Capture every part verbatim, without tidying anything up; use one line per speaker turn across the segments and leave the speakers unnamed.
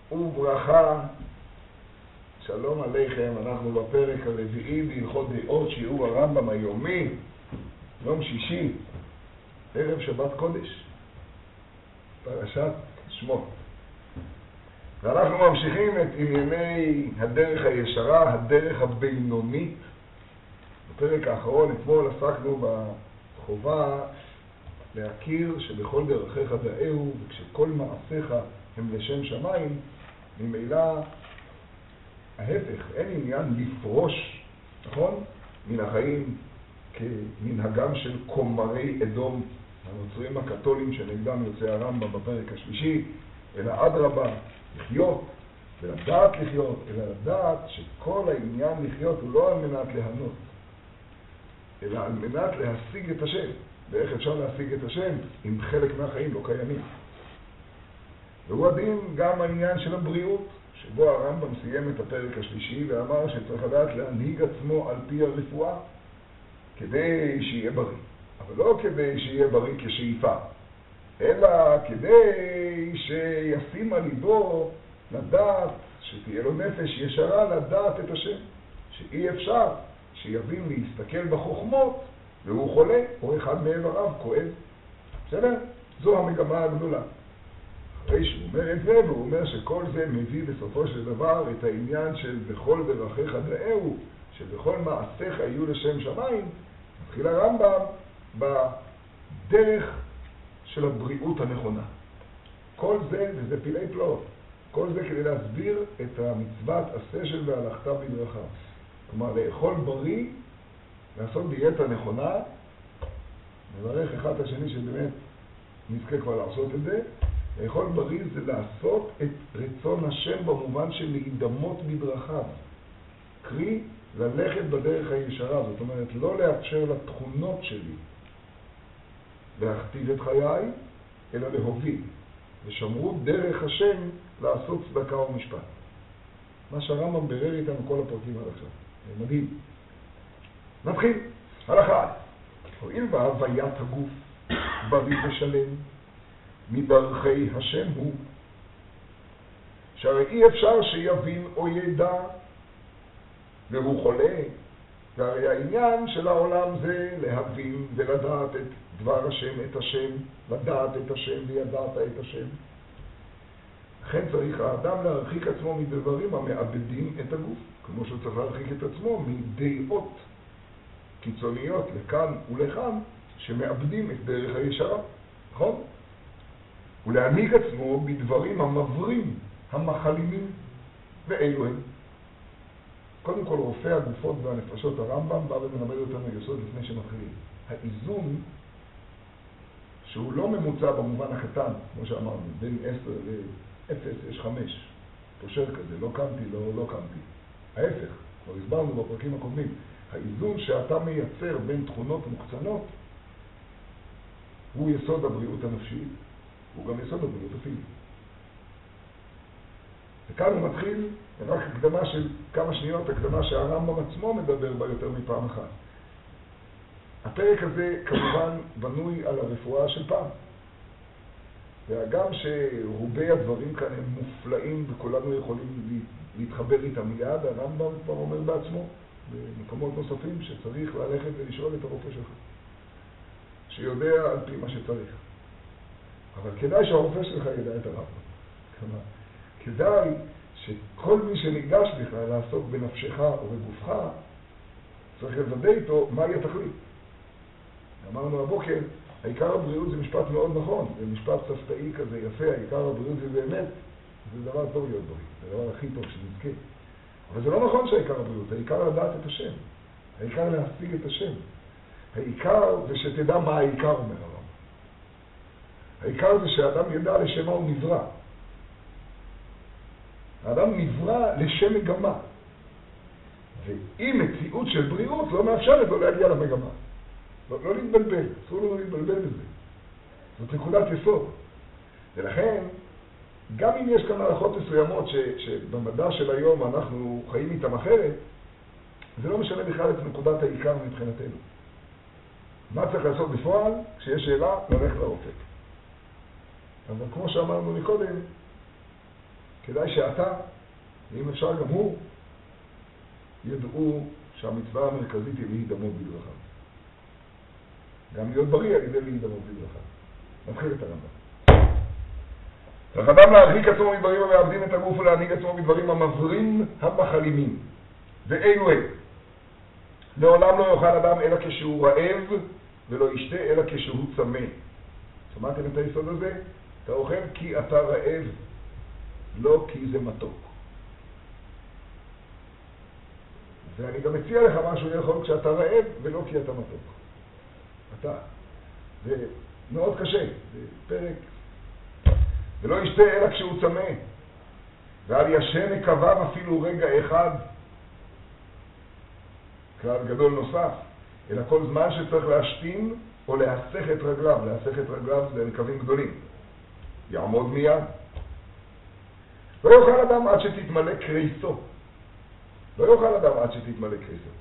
וברכה. שלום עליכם, אנחנו בפרק הרביעי בהלכות דעות, שיעור הרמב"ם היומי, יום שישי, ערב שבת קודש, פרשת שמות. ואנחנו ממשיכים את ענייני הדרך הישרה, הדרך הבינונית. בפרק האחרון אתמול עסקנו בחובה להכיר שבכל דרכיך דאהו, וכשכל מעשיך הם לשם שמיים, ממילא ההפך, אין עניין לפרוש, נכון? מן החיים כמנהגם של קומרי אדום, הנוצרים הקתולים שנגדם יוצא הרמב"ם בפרק השלישי, אלא אדרבה, לחיות, ולדעת לחיות, אלא לדעת שכל העניין לחיות הוא לא על מנת להנות, אלא על מנת להשיג את השם. ואיך אפשר להשיג את השם אם חלק מהחיים לא קיימים? והוא הדין גם העניין של הבריאות, שבו הרמב"ם סיים את הפרק השלישי ואמר שצריך לדעת להנהיג עצמו על פי הרפואה כדי שיהיה בריא, אבל לא כדי שיהיה בריא כשאיפה, אלא כדי שישים על ליבו לדעת, שתהיה לו נפש ישרה לדעת את השם, שאי אפשר שיבין להסתכל בחוכמות והוא חולה או אחד מאיבריו כואב. בסדר? זו המגמה הגדולה. אחרי שהוא אומר את זה, והוא אומר שכל זה מביא בסופו של דבר את העניין של בכל דרכיך דאהו, שבכל מעשיך יהיו לשם שמיים. מתחיל הרמב"ם בדרך של הבריאות הנכונה. כל זה, וזה פילי פלאות, כל זה כדי להסביר את המצוות עשה של והלכת בדרכיו. כלומר, לאכול בריא, לעשות דיאטה נכונה, מברך אחד את השני שבאמת נזכה כבר לעשות את זה. לאכול בריא זה לעשות את רצון השם במובן של להידמות בדרכיו. קרי, ללכת בדרך הישרה, זאת אומרת, לא לאפשר לתכונות שלי להכתיב את חיי, אלא להוביל. ושמרו דרך השם לעשות צדקה ומשפט. מה שהרמב"ם ברר איתנו כל הפרקים עד עכשיו. זה מדהים. נתחיל. הלכה. הואיל והוויית הגוף בריא ושלם, מדרכי השם הוא, שהרי אי אפשר שיבין או ידע והוא חולה, והרי העניין של העולם זה להבין ולדעת את דבר השם, את השם, לדעת את השם וידעת את השם. לכן צריך האדם להרחיק עצמו מדברים המאבדים את הגוף, כמו שהוא צריך להרחיק את עצמו מדעות קיצוניות לכאן ולכאן שמאבדים את דרך הישרה, נכון? ולהנהיג עצמו בדברים המברים, המחלימים, ואלו הם. קודם כל, רופא הגופות והנפשות הרמב"ם בא ומלמד אותנו יסוד לפני שמתחילים. האיזון, שהוא לא ממוצע במובן הקטן, כמו שאמרנו, בין עשר לאפס יש חמש, פושר כזה, לא קמתי, לא, לא קמתי. ההפך, כבר הסברנו בפרקים הקודמים, האיזון שאתה מייצר בין תכונות מוקצנות, הוא יסוד הבריאות הנפשית, הוא גם יסוד הבריאות הפיזית. וכאן הוא מתחיל, רק הקדמה של כמה שניות, הקדמה שהרמב"ם עצמו מדבר בה יותר מפעם אחת. הפרק הזה כמובן בנוי על הרפואה של פעם. וגם שרובי הדברים כאן הם מופלאים וכולנו יכולים להתחבר איתם מיד, הרמב"ם כבר אומר בעצמו, במקומות נוספים, שצריך ללכת ולשאול את הרופא שלך, שיודע על פי מה שצריך. אבל כדאי שהרופא שלך ידע את הרמב"ם. כלומר, כדאי שכל מי שניגש לך לעסוק בנפשך או בגופך, צריך לוודא איתו מהי התכלית. אמרנו הבוקר, העיקר הבריאות זה משפט מאוד נכון, זה משפט ספתאי כזה יפה, העיקר הבריאות זה באמת, זה דבר טוב להיות בריא, זה דבר הכי טוב שנזכה. אבל זה לא נכון שהעיקר הבריאות, העיקר לדעת את השם, העיקר להשיג את השם. העיקר זה שתדע מה העיקר אומר הרמב"ם. העיקר זה שהאדם ידע לשם מה הוא נברא. האדם נברא לשם מגמה. ואם מציאות של בריאות לא מאפשרת לו להגיע למגמה. לא, לא להתבלבל, אסור לנו להתבלבל בזה. זאת נקודת יסוד. ולכן, גם אם יש כאן מערכות מסוימות ש, שבמדע של היום אנחנו חיים איתם אחרת, זה לא משנה בכלל את נקודת העיקר מבחינתנו. מה צריך לעשות בפועל? כשיש שאלה, ללכת לרופא. אבל כמו שאמרנו מקודם, כדאי שאתה, ואם אפשר גם הוא, ידעו שהמצווה המרכזית היא להידמות בדרכיו. גם להיות בריא על ידי להידמות בדרכיו. נתחיל את הרמב"ם. צריך אדם להרחיק עצמו מדברים המאבדים את הגוף ולהנהיג עצמו מדברים המברים המחלימים. ואלו הם. לעולם לא יאכל אדם אלא כשהוא רעב ולא ישתה אלא כשהוא צמא. שמעתם את היסוד הזה? אתה אוכל כי אתה רעב, לא כי זה מתוק. ואני גם מציע לך משהו לאכול כשאתה רעב ולא כי אתה מתוק. אתה. זה מאוד קשה, זה פרק. ולא ישתה אלא כשהוא צמא, ואל ישן נקבם אפילו רגע אחד. כלל גדול נוסף, אלא כל זמן שצריך להשתין או להסך את רגליו. להסך את רגליו זה נקבים גדולים. יעמוד מיד. לא יאכל אדם עד שתתמלא קריסו. לא יאכל אדם עד שתתמלא קריסו.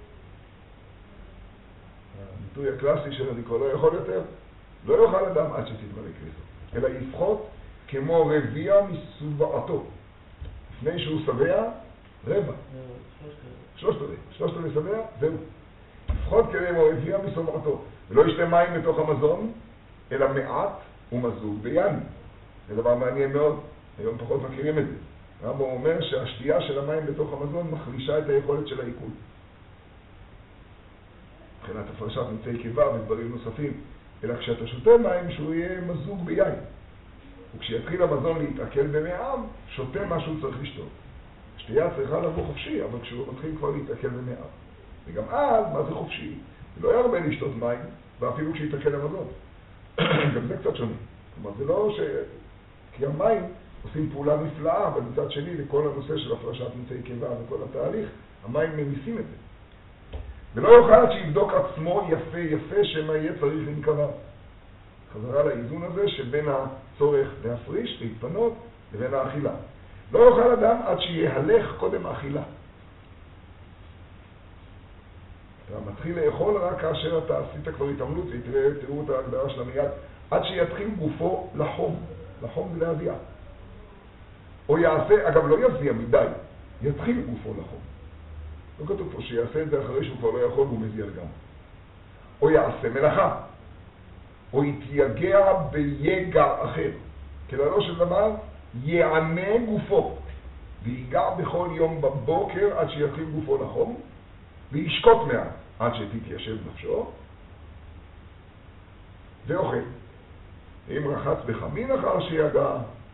הביטוי הקלאסי של אני כבר לא יכול יותר. לא יאכל אדם עד שתתמלא קריסו. אלא יפחות כמו רביע מסובעתו. לפני שהוא שבע, רבע. שלושת רבע. שלושת רבע שבע, זהו. לפחות כמו רביע מסובעתו. ולא ישתה מים לתוך המזון, אלא מעט ומזוג ביין. זה דבר מעניין מאוד. היום פחות מכירים את זה. הרמב"ם אומר שהשתייה של המים בתוך המזון מחלישה את היכולת של העיכול. מבחינת הפרשת מצי קיבה ודברים נוספים. אלא כשאתה שותה מים שהוא יהיה מזוג ביין. וכשיתחיל המזון להתעכל במעם, שותה מה שהוא צריך לשתות. שתייה צריכה לבוא חופשי, אבל כשהוא מתחיל כבר להתעכל במעם. וגם אז, מה זה חופשי? זה לא ירבה לשתות מים, ואפילו כשיתעכל המזון. גם זה קצת שונה. כלומר, זה לא ש... כי המים עושים פעולה נפלאה, אבל מצד שני, לכל הנושא של הפרשת מצי קיבה וכל התהליך, המים ממיסים את זה. ולא יוכל עד שיבדוק עצמו יפה יפה שמה יהיה צריך לנקבה. חזרה לאיזון הזה שבין הצורך להפריש, להתפנות, לבין האכילה. לא יוכל אדם עד שיהלך קודם האכילה. אתה מתחיל לאכול רק כאשר אתה עשית כבר התעמלות, ותראו את ההגדרה של המיד, עד שיתחיל גופו לחום. לחום זה להביע. או יעשה, אגב לא יבזיע מדי, יתחיל גופו לחום. לא כתוב פה שיעשה את זה אחרי שהוא כבר לא יכול והוא מזיע לגמרי. או יעשה מלאכה. או יתייגע ביגע אחר. כללו של דבר, יענה גופו. ויגע בכל יום בבוקר עד שיתחיל גופו לחום. וישקוט מעט עד שתתיישב נפשו. ואוכל. אם רחץ בחמין אחר שיגע,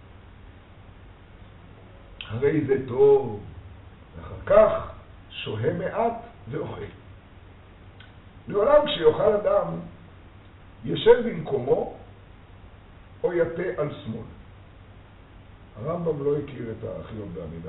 הרי זה טוב. ואחר כך שוהה מעט ואוכל. לעולם כשיוכל אדם ישב במקומו או יתה על שמאל. הרמב"ם לא הכיר את האכילות בעמידה.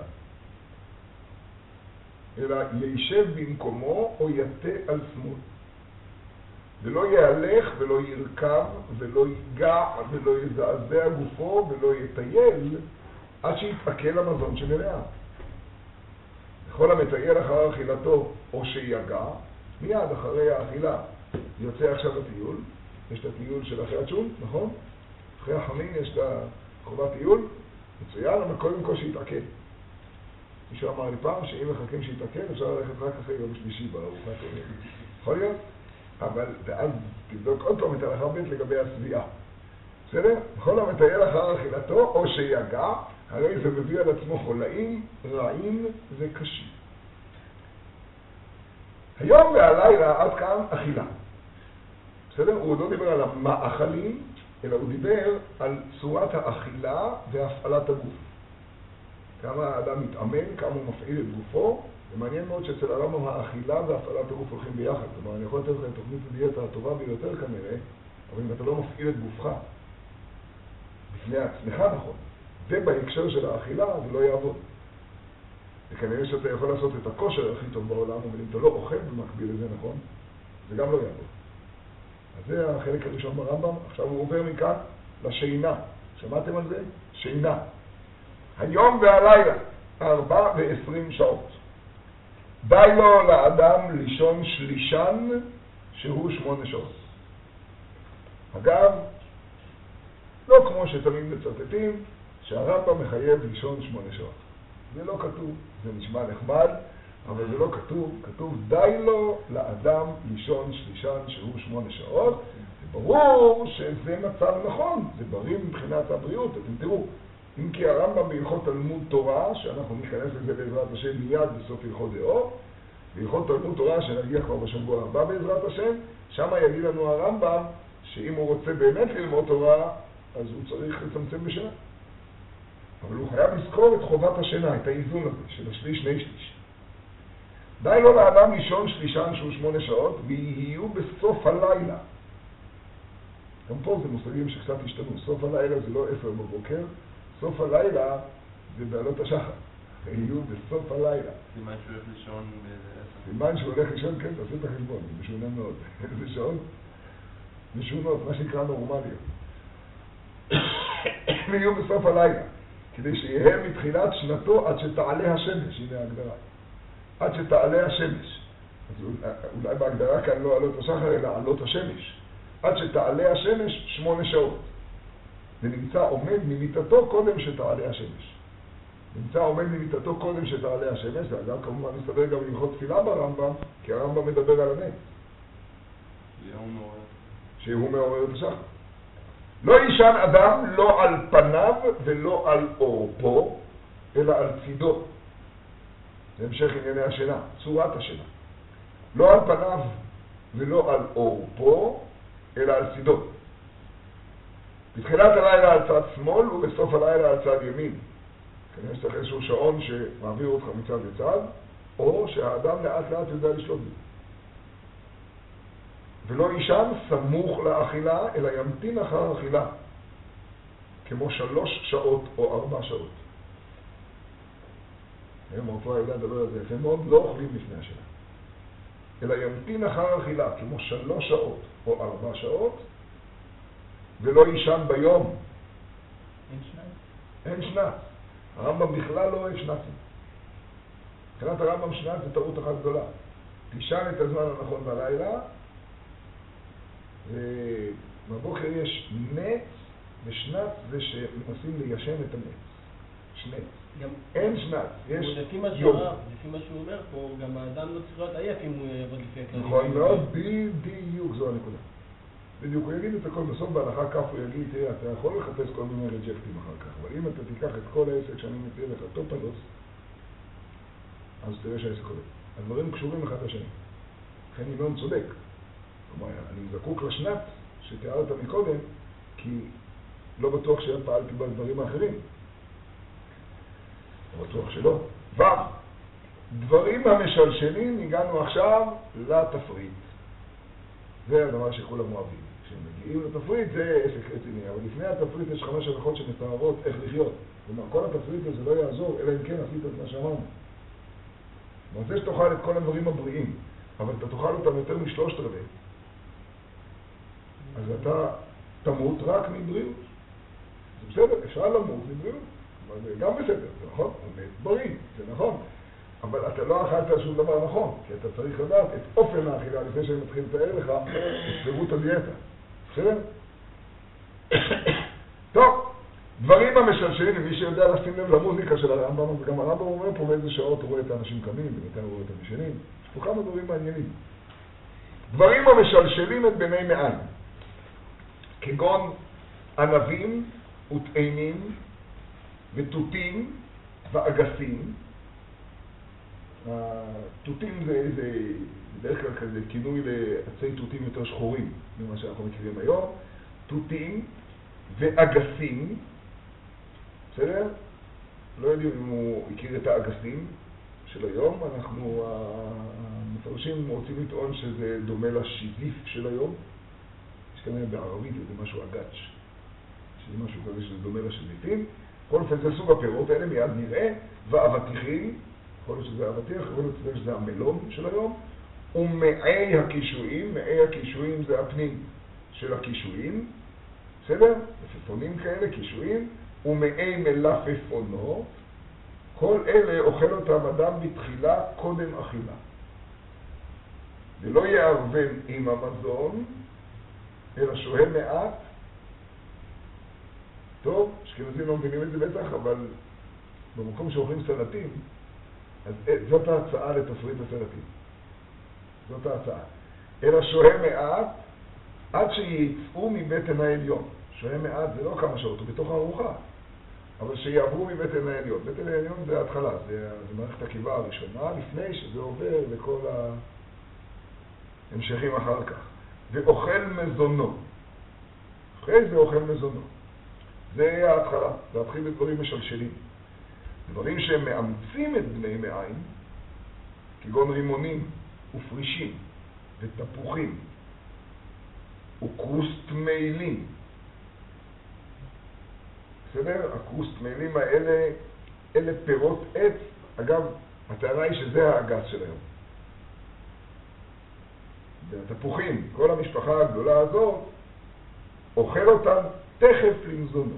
אלא יישב במקומו או יתה על שמאל. ולא יהלך ולא ירכב ולא ייגע ולא יזעזע גופו ולא יטייל עד שיתעכל המזון שמלאה. כל המטייל אחר אכילתו או שיגע, מיד אחרי האכילה יוצא עכשיו הטיול. יש את הטיול של אחרי הצ'ון, נכון? אחרי החמין יש את חובת טיול, מצוין, אבל קודם כל שיתעכל. מישהו אמר לי פעם שאם מחכים שיתעכל אפשר ללכת רק אחרי יום שלישי בארוחת ערב. יכול להיות? אבל ואז תבדוק עוד פעם את ההלכה ב' לגבי הסביעה. בסדר? כל המטייל אחר אכילתו או שיגע, הרי זה מביא על עצמו חולאים, רעים וקשים. היום והלילה עד כאן אכילה. בסדר? הוא לא דיבר על המאכלים, אלא הוא דיבר על צורת האכילה והפעלת הגוף. כמה האדם מתאמן, כמה הוא מפעיל את גופו. זה מעניין מאוד שאצל הרמב"ם האכילה והפעלת הגוף הולכים ביחד. כלומר, אני יכול לתת לכם תוכנית הדיאטה הטובה ביותר כנראה, אבל אם אתה לא מפעיל את גופך בפני עצמך, נכון. ובהקשר של האכילה זה לא יעבוד. וכנראה שאתה יכול לעשות את הכושר הכי טוב בעולם, אבל אם אתה לא אוכל במקביל לזה, נכון? זה גם לא יעבוד. אז זה החלק הראשון ברמב"ם. עכשיו הוא עובר מכאן לשינה. שמעתם על זה? שינה. היום והלילה, ארבע ועשרים שעות. די לו לאדם לישון שלישן, שהוא שמונה שעות. אגב, לא כמו שתמיד מצטטים, שהרמב"ם מחייב לישון שמונה שעות. זה לא כתוב, זה נשמע נחמד, אבל זה לא כתוב. כתוב די לו לאדם לישון שלישן שהוא שמונה שעות. זה ברור שזה מצב נכון, זה בריא מבחינת הבריאות. אתם תראו, אם כי הרמב"ם בהלכות תלמוד תורה, שאנחנו ניכנס לזה בעזרת השם מיד בסוף הלכות דעות, בהלכות תלמוד תורה שנגיע כבר בשבוע הבא בעזרת השם, שם יגיד לנו הרמב"ם שאם הוא רוצה באמת ללמוד תורה, אז הוא צריך לצמצם בשינה. אבל הוא חייב לזכור את חובת השינה, את האיזון הזה, של השליש, שני שליש. די לו לאדם לישון שלישן שהוא שמונה שעות, ויהיו בסוף הלילה. גם פה זה מושגים שקצת השתנו. סוף הלילה זה לא עשר בבוקר, סוף הלילה זה בעלות השחר. יהיו בסוף הלילה.
סימן שהוא הולך לישון באיזה עשר.
סימן שהוא הולך לישון, כן, תעשו את החשבון, זה משונה מאוד. איזה שעון? משונות, מה שנקרא נורמליות. ויהיו בסוף הלילה, כדי שיהיה מתחילת שנתו עד שתעלה השמש, הנה ההגדרה. עד שתעלה השמש. אז אולי בהגדרה כאן לא עלות השחר, אלא עלות השמש. עד שתעלה השמש שמונה שעות. ונמצא עומד ממיטתו קודם שתעלה השמש. נמצא עומד ממיטתו קודם שתעלה השמש, זה אגב כמובן מסתבר גם ללכות תפילה ברמב"ם, כי הרמב"ם מדבר על הנץ. שהוא מעורר את השחר. לא יישן אדם לא על פניו ולא על עורפו, אלא על צידו. זה המשך ענייני השינה, צורת השינה. לא על פניו ולא על עורפו, אלא על צידו. בתחילת הלילה על צד שמאל ובסוף הלילה על צד ימין. כנראה שצריך איזשהו שעון שמעביר אותך מצד לצד, או שהאדם לאט לאט יודע לשלוט בזה. ולא יישן סמוך לאכילה, אלא ימתין אחר אכילה, כמו שלוש שעות או ארבע שעות. היום הרפואה יודע לדבר על זה, יפה מאוד, לא אוכלים לפני השינה. אלא ימתין אחר אכילה, כמו שלוש שעות או ארבע שעות, ולא יישן ביום.
אין שנת?
אין שנת. הרמב"ם בכלל לא אוהב שנתים. מבחינת הרמב"ם שנת זה טעות אחת גדולה. תישן את הזמן הנכון בלילה, ובבוקר יש נץ, ושנת זה שמנסים ליישן את הנץ. שנץ.
גם
אין שנת, יש
לפי מה
יום.
שהוא, לפי מה שהוא אומר פה, גם האדם לא צריך להיות עייף אם הוא יעבוד לפי הכללים.
נכון מאוד, בדיוק זו הנקודה. בדיוק, הוא יגיד את הכל בסוף בהלכה כף, הוא יגיד, תראה, אתה יכול לחפש כל מיני רג'קטים אחר כך, אבל אם אתה תיקח את כל העסק שאני מציע לך, טופלוס, אז תראה שהעסק הולך. הדברים קשורים אחד לשני. לכן ינון צודק. כלומר, אני זקוק לשנת שתיארת מקודם, כי לא בטוח שפעלתי בדברים האחרים. לא בטוח שלא. ו. דברים המשלשלים, הגענו עכשיו לתפריט. זה הדבר שכולם אוהבים. כשמגיעים לתפריט זה עסק רציני, אבל לפני התפריט יש חמש הלכות שמתארות איך לחיות. כלומר, כל התפריט הזה לא יעזור, אלא אם כן עשית את מה שאמרנו. כלומר, זה שתאכל את כל הדברים הבריאים, אבל אתה תאכל אותם יותר משלושת רבעי. אז אתה תמות רק מבריאות. זה בסדר, אפשר למות מבריאות. אבל זה גם בסדר, זה נכון, הוא מת בריא, זה נכון. אבל אתה לא אכלת שום דבר נכון, כי אתה צריך לדעת את אופן האכילה לפני שאני מתחיל לתאר לך את פירוט הדיאטה. בסדר? טוב, דברים המשלשלים, מי שיודע לשים לב למוזיקה של הרמב"ם, וגם הרמב"ם אומר פה באיזה שעות הוא רואה את האנשים קמים, ומתי הוא רואה את המשנים. יש פה כמה דברים מעניינים. דברים המשלשלים את בני מעיים, כגון ענבים ותאנים ותותים ואגסים. התותים זה, זה בדרך כלל כזה כינוי לעצי תותים יותר שחורים ממה שאנחנו מכירים היום. תותים ואגסים, בסדר? לא יודעים אם הוא הכיר את האגסים של היום. אנחנו, המפרשים רוצים לטעון שזה דומה לשיזיף של היום. יש כנראה בערבית זה משהו אגץ', שזה משהו כזה שזה דומה לשיזיפים. כל אופן זה סוג הפירות האלה, מיד נראה. ואבטיחים, יכול להיות שזה אבטיח, יכול להיות שזה המלון של היום. ומעי הקישואים, מעי הקישואים זה הפנים של הקישואים, בסדר? מלפפונים כאלה, קישואים. ומעי מלפפונות, כל אלה אוכל אותם אדם בתחילה קודם אכילה. ולא יערבן עם המזון, אלא שוהה מעט, טוב, אשכנזים לא מבינים את זה בטח, אבל במקום שאוכלים סלטים, אז זאת ההצעה לתפריט הסלטים. זאת ההצעה. אלא שוהה מעט עד שיצאו מבטן העליון. שוהה מעט זה לא כמה שעות, הוא בתוך הארוחה. אבל שיעברו מבטן העליון. בטן העליון זה ההתחלה, זה, זה מערכת הקיבה הראשונה, לפני שזה עובר לכל ההמשכים אחר כך. ואוכל מזונו. אחרי זה אוכל מזונו. זה ההתחלה, להתחיל בדברים משלשלים. דברים שהם מאמצים את בני מעיים, כגון רימונים ופרישים ותפוחים וקרוסט מעילים. בסדר? הקרוסט מעילים האלה, אלה פירות עץ. אגב, הטענה היא שזה האגס של היום. והתפוחים, כל המשפחה הגדולה הזאת, אוכל אותם תכף למזונו.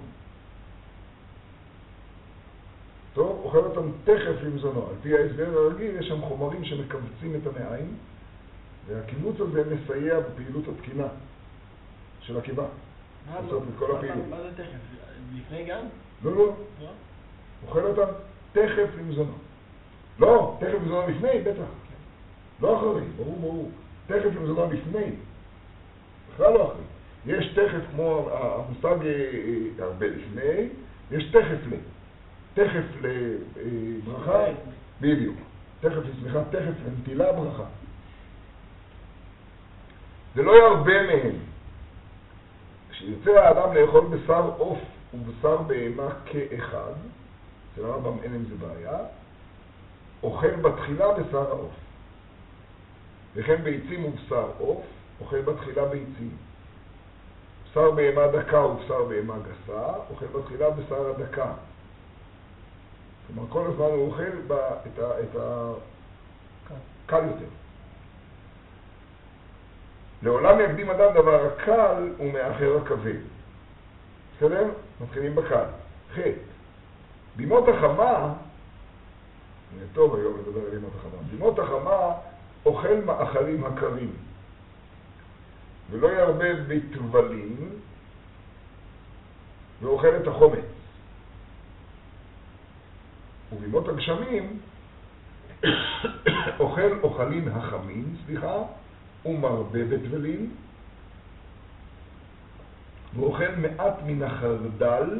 טוב, אוכל אותם תכף למזונו. על פי ההסבר הרגיל, יש שם חומרים שמקבצים את המעיים, והקיבוץ הזה מסייע בפעילות התקינה של הקיבה. לעשות את כל הפעילות.
מה זה תכף? לפני גם?
לא, לא. אוכל אותם תכף למזונו. לא, תכף למזונו לפני, בטח. לא אחרי, ברור, ברור. תכף למזונו לפני. בכלל לא אחרי. יש תכף כמו המושג הרבה לפני, יש תכף ל. תכף לברכה, בדיוק. תכף לסמיכה, תכף לנטילה ברכה. זה לא ירבה מהם. כשיוצא האדם לאכול בשר עוף ובשר בהמה כאחד, אצל הרמב"ם אין עם זה בעיה, אוכל בתחילה בשר העוף. וכן ביצים ובשר עוף, אוכל בתחילה ביצים. בשר בהמה דקה ובשר בהמה גסה, אוכל בתחילה בשר הדקה. כלומר, כל הזמן הוא אוכל את ה... את ה... קל יותר. לעולם יקדים אדם דבר הקל ומאחר הכבד. בסדר? מתחילים בקל. חטא. בימות החמה, זה טוב היום לדבר על בימות החמה, בימות החמה אוכל מאכלים הקרים. ולא ירבה בתבלים, ואוכל את החומץ. ובימות הגשמים אוכל אוכלים החמים, סליחה, ומרבה בתבלים, ואוכל מעט מן החרדל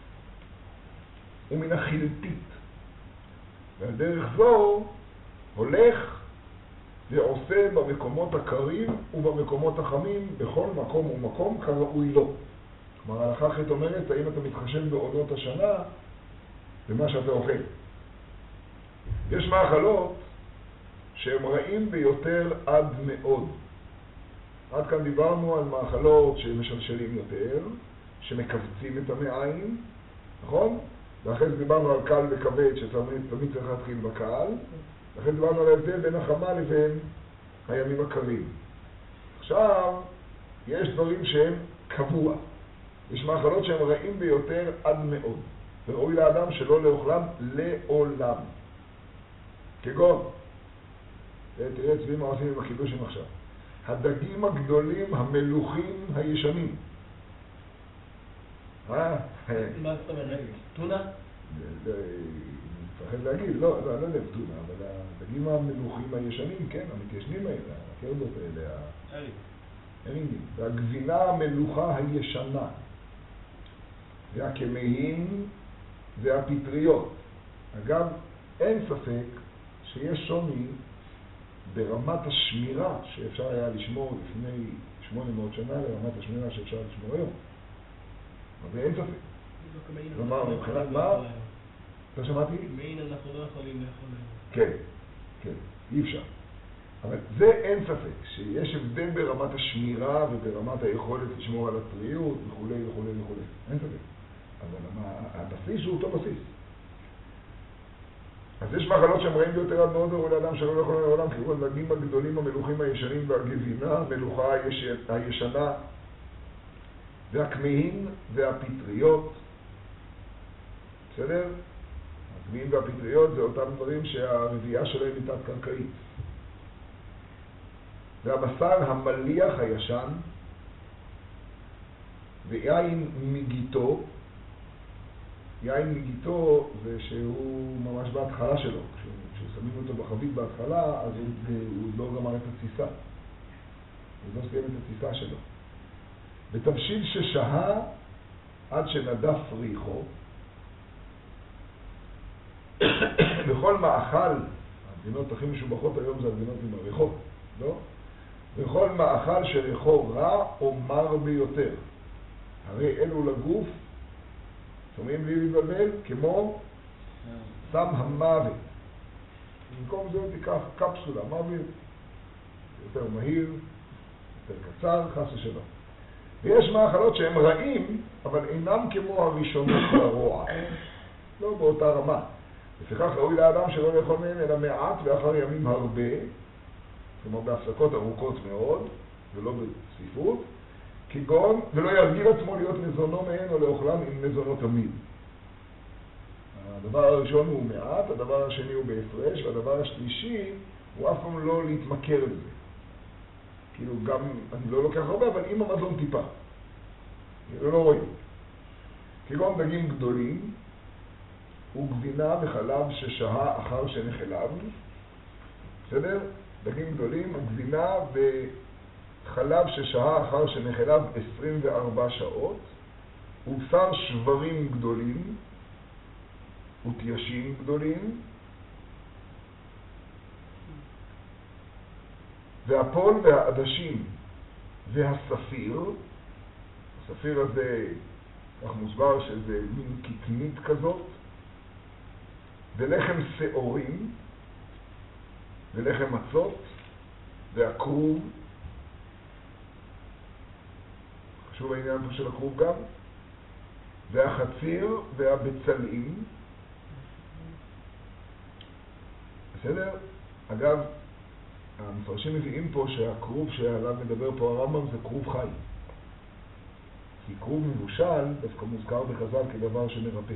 ומן החילטית. ועל דרך זו הולך ועושה במקומות הקרים ובמקומות החמים, בכל מקום ומקום כראוי לו. כלומר, ההלכה אחת אומרת, האם אתה מתחשב בעונות השנה במה שאתה אוכל. יש מאכלות שהם רעים ביותר עד מאוד. עד כאן דיברנו על מאכלות שמשלשלים יותר, שמקבצים את המעיים, נכון? ואחרי זה דיברנו על קל וכבד, שתמיד צריך להתחיל בקל. ואחרי זה דיברנו על ההבדל בין החמה לבין הימים הקרים. עכשיו, יש דברים שהם קבוע. יש מאכלות שהם רעים ביותר עד מאוד. וראוי לאדם שלא לאוכלם לעולם. כגון, תראה צבי מה עושים עם החידושים עכשיו. הדגים הגדולים המלוכים הישנים. אה?
מה זאת אומרת? טונה?
אני מפחד להגיד, לא, לא, אני לא יודע טונה, אבל הדגים המלוכים הישנים, כן, המתיישנים האלה, הקרדות האלה, הארינגים. והגבינה המלוכה הישנה. והכמהין והפטריות. אגב, אין ספק שיש שוני ברמת השמירה שאפשר היה לשמור לפני שמונה מאות שנה לרמת השמירה שאפשר לשמור היום. אבל אין ספק. כלומר, מבחינת מה? אתה שמעתי?
כמהין אנחנו לא יכולים לאכול.
כן, כן, אי אפשר. אבל זה אין ספק, שיש הבדל ברמת השמירה וברמת היכולת לשמור על הטריות וכו' וכו' וכו'. אין ספק. אבל הבסיס הוא אותו בסיס. אז יש מאכלות שהם רעים ביותר עד מאוד וראוי לאדם שלא לאכול לעולם, כגון הדגים הגדולים המלוכים הישנים והגבינה, המלוכה הישנה, והכמהין והפטריות. בסדר? הכמהין והפטריות זה אותם דברים שהרביעה שלהם היא תת-קרקעית. והבשר המליח הישן, ויין מגיתו, יין מגיתו זה שהוא ממש בהתחלה שלו. כששמים אותו בחבית בהתחלה, אז הוא, הוא לא גמר את התסיסה. הוא לא סיים את התסיסה שלו. בתבשיל ששהה עד שנדף ריחו, בכל מאכל, המדינות הכי משובחות היום זה המדינות עם הריחות, לא? בכל מאכל שריחו רע או מר ביותר. הרי אלו לגוף, שומעים לי להתבלבל, כמו סם המוות. במקום זה תיקח קפסולה, מוות, יותר מהיר, יותר קצר, חס ושלום. ויש מאכלות שהם רעים, אבל אינם כמו הראשונות לרוע. לא באותה רמה. לפיכך ראוי לאדם שלא לאכול מהם אלא מעט ואחר ימים הרבה, כמו בהפסקות ארוכות מאוד, ולא בצפיפות, כגון, ולא ירגיל עצמו להיות מזונו מהן או לאוכלם עם מזונו תמיד. הדבר הראשון הוא מעט, הדבר השני הוא בהפרש, והדבר השלישי הוא אף פעם לא להתמכר לזה. כאילו גם, אני לא לוקח הרבה, אבל עם המזון טיפה. כאילו לא רואים. כגון דגים גדולים, וגבינה וחלב ששהה אחר שנחלב. בסדר? דגים גדולים, גבינה וחלב ששהה אחר שנחלב עשרים וארבע שעות, ובשר שברים גדולים, ותיישים גדולים, והפול והעדשים והספיר, הספיר הזה, כך מוסבר שזה מין קטנית כזאת, ולחם שעורים, ולחם מצות, והקרוב, חשוב העניין פה של הקרוב גם, והחציר והבצלים, בסדר? אגב, המפרשים מביאים פה שהקרוב שעליו מדבר פה הרמב"ם זה קרוב חי. כי קרוב מבושל דווקא מוזכר בחז"ל כדבר שמרפא.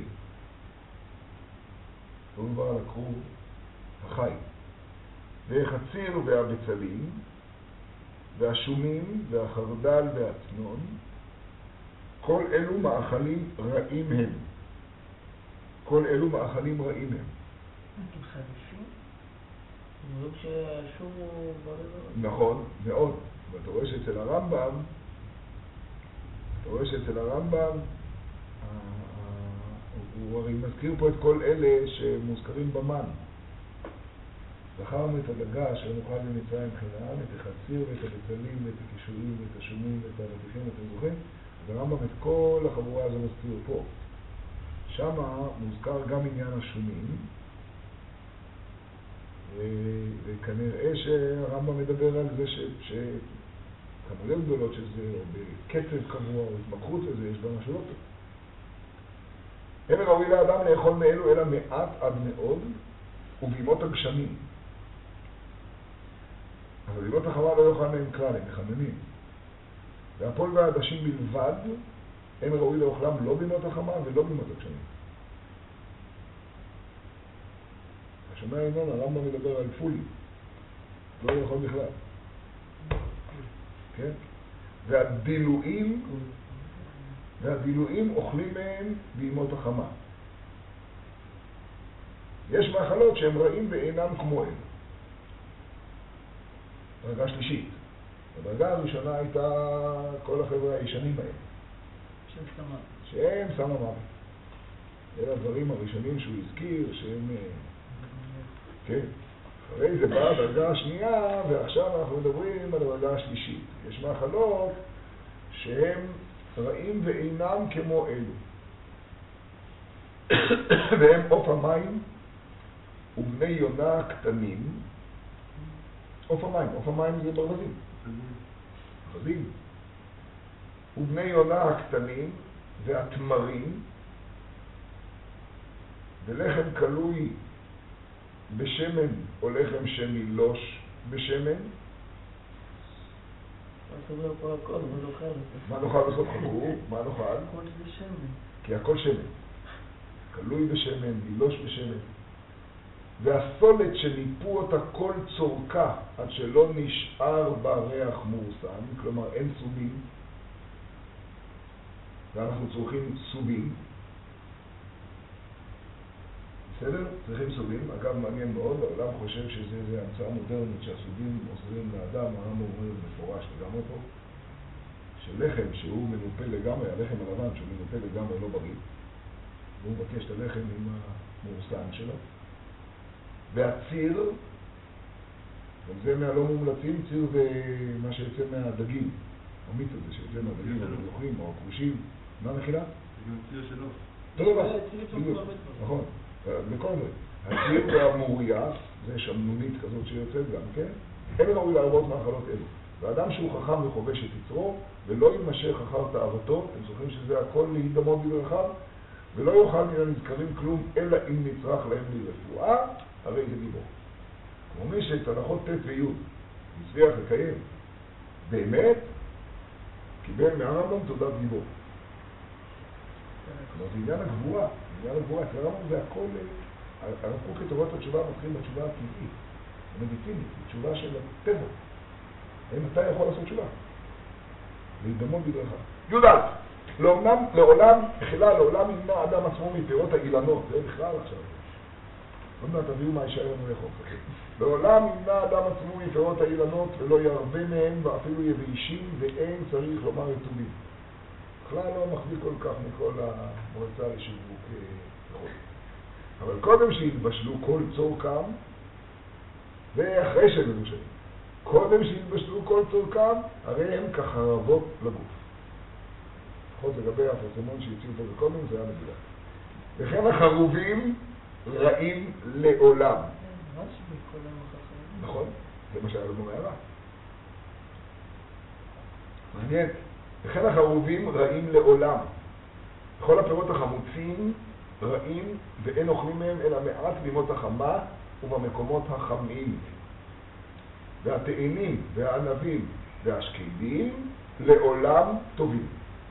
לא מדבר על הקרוב החי. והחציר והבצלים, והשומים והחרדל והצנון, כל אלו מאכלים רעים הם. כל אלו מאכלים רעים הם.
אתם חדשים? זה לא כשהשום הוא ברזור?
נכון, מאוד. ואתה רואה שאצל הרמב"ם, אתה רואה שאצל הרמב"ם, הוא הרי מזכיר פה את כל אלה שמוזכרים במן. זכרנו את הדגה אשר נאכל במצרים חינם, את החציר ואת הבצלים ואת הקישואים ואת השומים ואת הרתיכים, אתם זוכרים? אז הרמב"ם את כל החבורה הזו מזכיר פה. שם מוזכר גם עניין השומים, וכנראה שהרמב"ם מדבר על זה שכמויות גדולות של זה, או בקצב קבוע, או התמכרות לזה, יש בה משהו לא טוב. אין ראוי לאדם לאכול מאלו אלא מעט עד מאוד, ובימות הגשמים. אבל בימות החמה לא יאכל מהם כלל, הם מחממים. והפול והעדשים בלבד, אין ראוי לאוכלם לא בימות החמה ולא בימות הגשמים. השומע העניין, הרמב"ם מדבר על פולי. לא יכול בכלל. כן? והדילויים, והדילויים אוכלים מהם בימות החמה. יש מאכלות שהם רעים ואינם כמו הם. דרגה שלישית. הדרגה הראשונה הייתה כל החבר'ה הישנים האלה.
שהם סמה.
שהם סמה מוות. אלה הדברים הראשונים שהוא הזכיר, שהם... כן. אחרי זה באה הדרגה השנייה, ועכשיו אנחנו מדברים על הדרגה השלישית. יש מאכלות שהם רעים ואינם כמו אלו. והם עוף המים ובני יונה קטנים. עוף המים, עוף המים זה ברווזים. ברווזים. ובני יונה הקטנים והתמרים ולחם קלוי בשמן או לחם שמילוש בשמן.
מה סובר פה הכל, מה נאכל?
מה נאכל בסוף חכו? מה נאכל?
הכל זה שמן.
כי הכל שמן. קלוי בשמן, מילוש בשמן. והסולת שניפו אותה כל צורכה עד שלא נשאר בה ריח מורסן, כלומר אין סובים, ואנחנו צורכים סובים, בסדר? צריכים סוגים. אגב, מעניין מאוד, העולם חושב שזה זה המצאה מודרנית שהסוגים עוזרים לאדם, הרמב"ם אומר מפורש לגמרי פה, שלחם שהוא מנופה לגמרי, הלחם הלבן שהוא מנופה לגמרי לא בריא, והוא מבקש את הלחם עם המורסן שלו, והציר, גם זה מהלא מומלצים, ציר זה מה שיוצא מהדגים, המיץ הזה שיוצא מהדגים, המלוכים או הכרושים, מה המחילה?
זה גם ציר שלו.
אותו דבר, נכון, בכל זה. הציר והמוריה, זה שמנונית כזאת שיוצאת גם, כן? אין ראוי להרבות מאכלות אלו. ואדם שהוא חכם וחובש את יצרו, ולא יימשך אחר תאוותו, אתם זוכרים שזה הכל להידמות בדרכיו, ולא יוכל מן הנזכרים כלום, אלא אם נצרך להם לרפואה, הרי זה גיבור. כמו מי שאת הלכות ט' וי' הצליח לקיים באמת, קיבל מהרמב"ם תעודת גיבור. כלומר, זה עניין הגבורה, עניין הגבורה, אצל הרמב"ם זה הכל, הרב קוק כתורת התשובה מתחיל בתשובה הטבעית, המדיטינית, תשובה של הטבע. האם אתה יכול לעשות תשובה? להידמות בדרכה. י"א, לעולם, לעולם, תחילה לעולם ימנע אדם עצמו מפירות האילנות, זה בכלל עכשיו. עוד מעט תביאו מה יישאר לנו לאכול. לעולם ימנע אדם עצמו מפירות האילנות ולא ירבה מהם ואפילו יביישים ואין צריך לומר רטובים. בכלל לא מחזיק כל כך מכל המועצה לשיווק יכול. אבל קודם שהתבשלו כל צורכם, ואחרי שהם מבושלים, קודם שהתבשלו כל צורכם, הרי הם כחרבות לגוף. לפחות לגבי הפרסמון שהציעו פה בקודם, זה היה מגילה. וכן החרובים רעים לעולם. נכון, זה מה שהיה לנו מהערה. מעניין. וכן החרובים רעים לעולם. כל הפירות החמוצים רעים ואין אוכלים מהם אלא מעט בימות החמה ובמקומות החמים. והתאנים והענבים והשקדים לעולם טובים.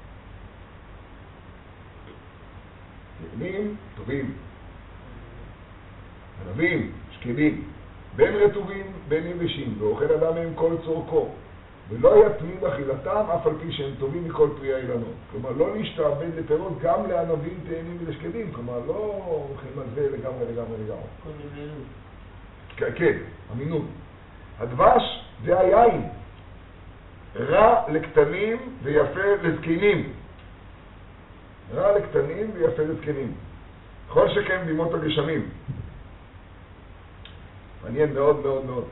תאנים טובים. ענבים, שקדים, בין רטובים בין יבשים, ואוכל אדם מהם כל צורכו. ולא יתמיד אכילתם אף על פי שהם טובים מכל פרי האילנות. כלומר, לא להשתעבד לפירות גם לענבים, תאנים ולשקדים. כלומר, לא הולכים על זה לגמרי, לגמרי, לגמרי.
כל אמינות.
כן, אמינות. הדבש זה היין. רע לקטנים ויפה לזקנים. רע לקטנים ויפה לזקנים. כל שכן בימות הגשמים. מעניין מאוד מאוד מאוד.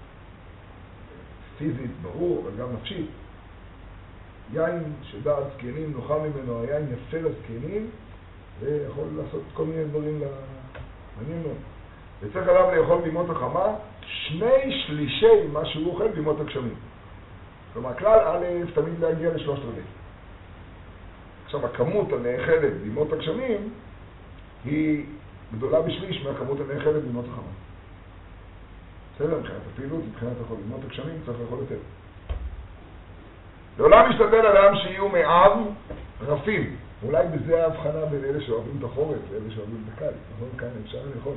פיזית, ברור, אבל גם נפשית. יין שדעת זקנים, נוחה ממנו, היין יפה לזקנים, ויכול לעשות כל מיני דברים מעניין מאוד. וצריך עליו לאכול בימות החמה, שני שלישי מה שהוא אוכל בימות הגשמים. כלומר, כלל א' תמיד להגיע לשלושת רבעי. עכשיו, הכמות הנאכלת בימות הגשמים היא גדולה בשליש מהכמות הנאכלת בימות החמה. בסדר, מבחינת הפעילות, מבחינת הכל, בימות הגשמים צריך לאכול יותר. לעולם משתדל אדם שיהיו מעב רפים. אולי בזה ההבחנה בין אלה שאוהבים את החורף ואלה שאוהבים את הקיץ. נכון, כאן אפשר לאכול.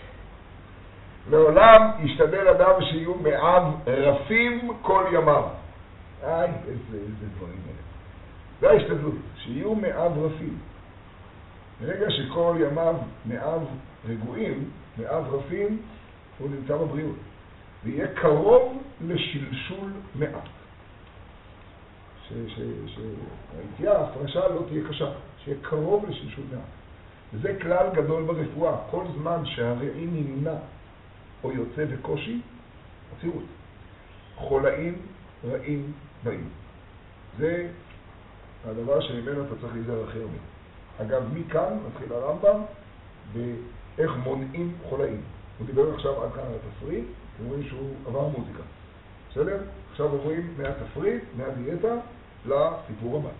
לעולם ישתדל אדם שיהיו מעב רפים כל ימיו. איי, איזה, איזה דברים אלה. זה ההשתדלות, שיהיו מעב רפים. ברגע שכל ימיו מעב רגועים, מעב רפים, הוא נמצא בבריאות. ויהיה קרוב לשלשול מעט. שהיציאה, ההפרשה לא תהיה קשה, שיהיה קרוב לשלשול מעט. וזה כלל גדול ברפואה. כל זמן שהרעי נמנע או יוצא בקושי, עצירות. חולאים רעים באים. זה הדבר שממנו אתה צריך להיזהר הכי הרבה. אגב, מכאן מתחיל הרמב"ם באיך מונעים חולאים. הוא דיבר עכשיו עד כאן על התפריט, אתם רואים שהוא עבר מוזיקה. בסדר? עכשיו עוברים מהתפריט, מהדיאטה, לסיפור הבא.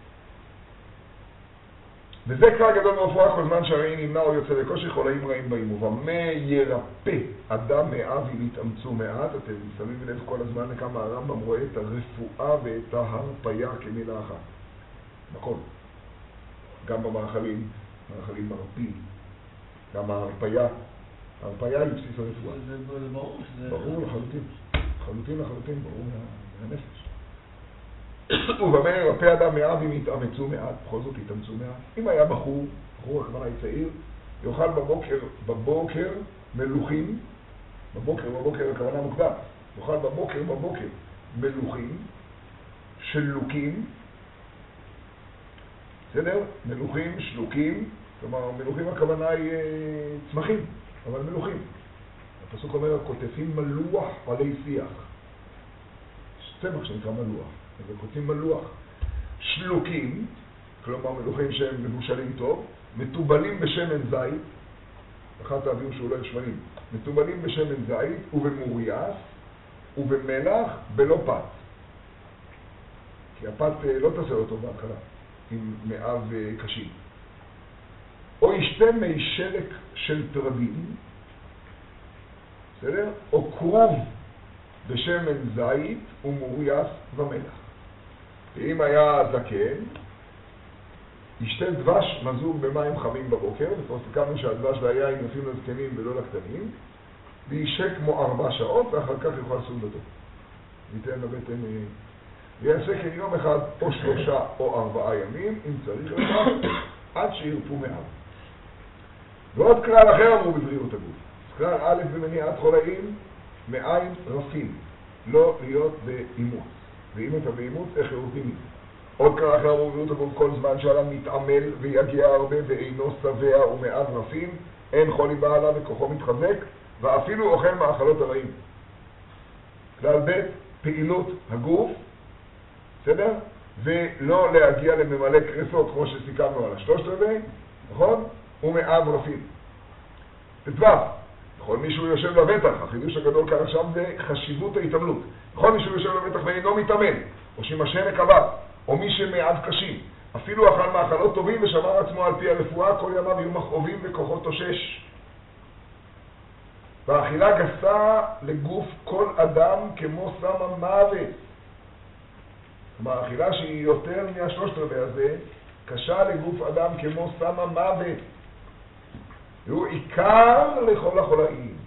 וזה כלל גדול ברפואה, כל זמן שהרעי נמנע או יוצא בקושי, חולאים רעים באים. ובמה ירפא אדם מאב אם יתאמצו מעט? אתם שמים לב כל הזמן לכמה הרמב"ם רואה את הרפואה ואת ההרפיה כמילה אחת. נכון. גם במאכלים, מאכלים מרפים, גם ההרפיה. ההרפיה היא בסיס הרפואה.
זה ברור שזה...
ברור לחלוטין. לחלוטין לחלוטין, ברור מהנפש. ובמה ירפא אדם מאב אם יתאמצו מעט, בכל זאת יתאמצו מעט. אם היה בחור, בחור הכוונה היא צעיר, יאכל בבוקר, בבוקר מלוכים, בבוקר, בבוקר הכוונה מוקדם, יאכל בבוקר, בבוקר מלוכים, שלוקים, בסדר? מלוכים, שלוקים, כלומר מלוכים הכוונה היא צמחים, אבל מלוכים. הפסוק אומר, כותפים מלוח עלי שיח. צמח שנקרא מלוח, אז כותפים מלוח. שלוקים, כלומר מלוכים שהם מבושלים טוב, מטובלים בשמן זית, אחת האוויר שהוא לא ישמנים, מטובלים בשמן זית ובמורייס ובמלח בלא פת. כי הפת לא תעשה אותו בהתחלה, עם מאב קשים. או ישתה מי שלק של טרדים, בסדר? או קרוב בשמן זית ומורייס ומלח. ואם היה זקן, ישתה דבש מזוג במים חמים בבוקר, וכבר סיכמנו שהדבש והיין נופים לזקנים ולא לקטנים, וישק כמו ארבע שעות, ואחר כך יאכל סעודתו. ניתן לבטן, ויעשה כן יום אחד או שלושה או ארבעה ימים, אם צריך לך, עד שירפו מאב. ועוד כלל אחר אמרו בבריאות הגוף. כלל א' במניעת חולאים, מעין רפים, לא להיות באימוץ. ואם אתה באימוץ, איך יורדים מזה? עוד כלל אחר אמרו בבריאות הגוף, כל זמן שאדם מתעמל ויגיע הרבה ואינו שבע ומעט רפים, אין חולי בעלה וכוחו מתחזק, ואפילו אוכל מאכלות הרעים. כלל ב' פעילות הגוף, בסדר? ולא להגיע לממלא קרסות כמו שסיכמנו על השלושת רבעי, נכון? ומעט רפים. תתבע, בכל מי שהוא יושב לבטח, החידוש הגדול כאן עכשיו זה חשיבות ההתעמלות. בכל מי שהוא יושב לבטח ואינו מתאמן, או שימשן מקבט, או מי שמעט קשים, אפילו אכל מאכלות טובים ושמר עצמו על פי הרפואה, כל ימיו יהיו מכאובים וכוחו תושש. והאכילה גסה לגוף כל אדם כמו סם המוות. כלומר, האכילה שהיא יותר מהשלושת רבעי הזה, קשה לגוף אדם כמו סם המוות. והוא עיקר לכל החולאים.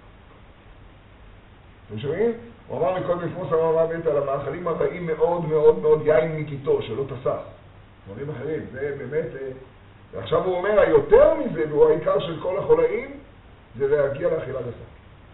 אתם שומעים? הוא אמר מקודם כמו סם המוות על המאכלים הרעים מאוד מאוד מאוד יין מקיטו, שלא תסס. דברים אחרים, זה באמת... ועכשיו הוא אומר, היותר מזה, והוא העיקר של כל החולאים, זה להגיע לאכילה גסה.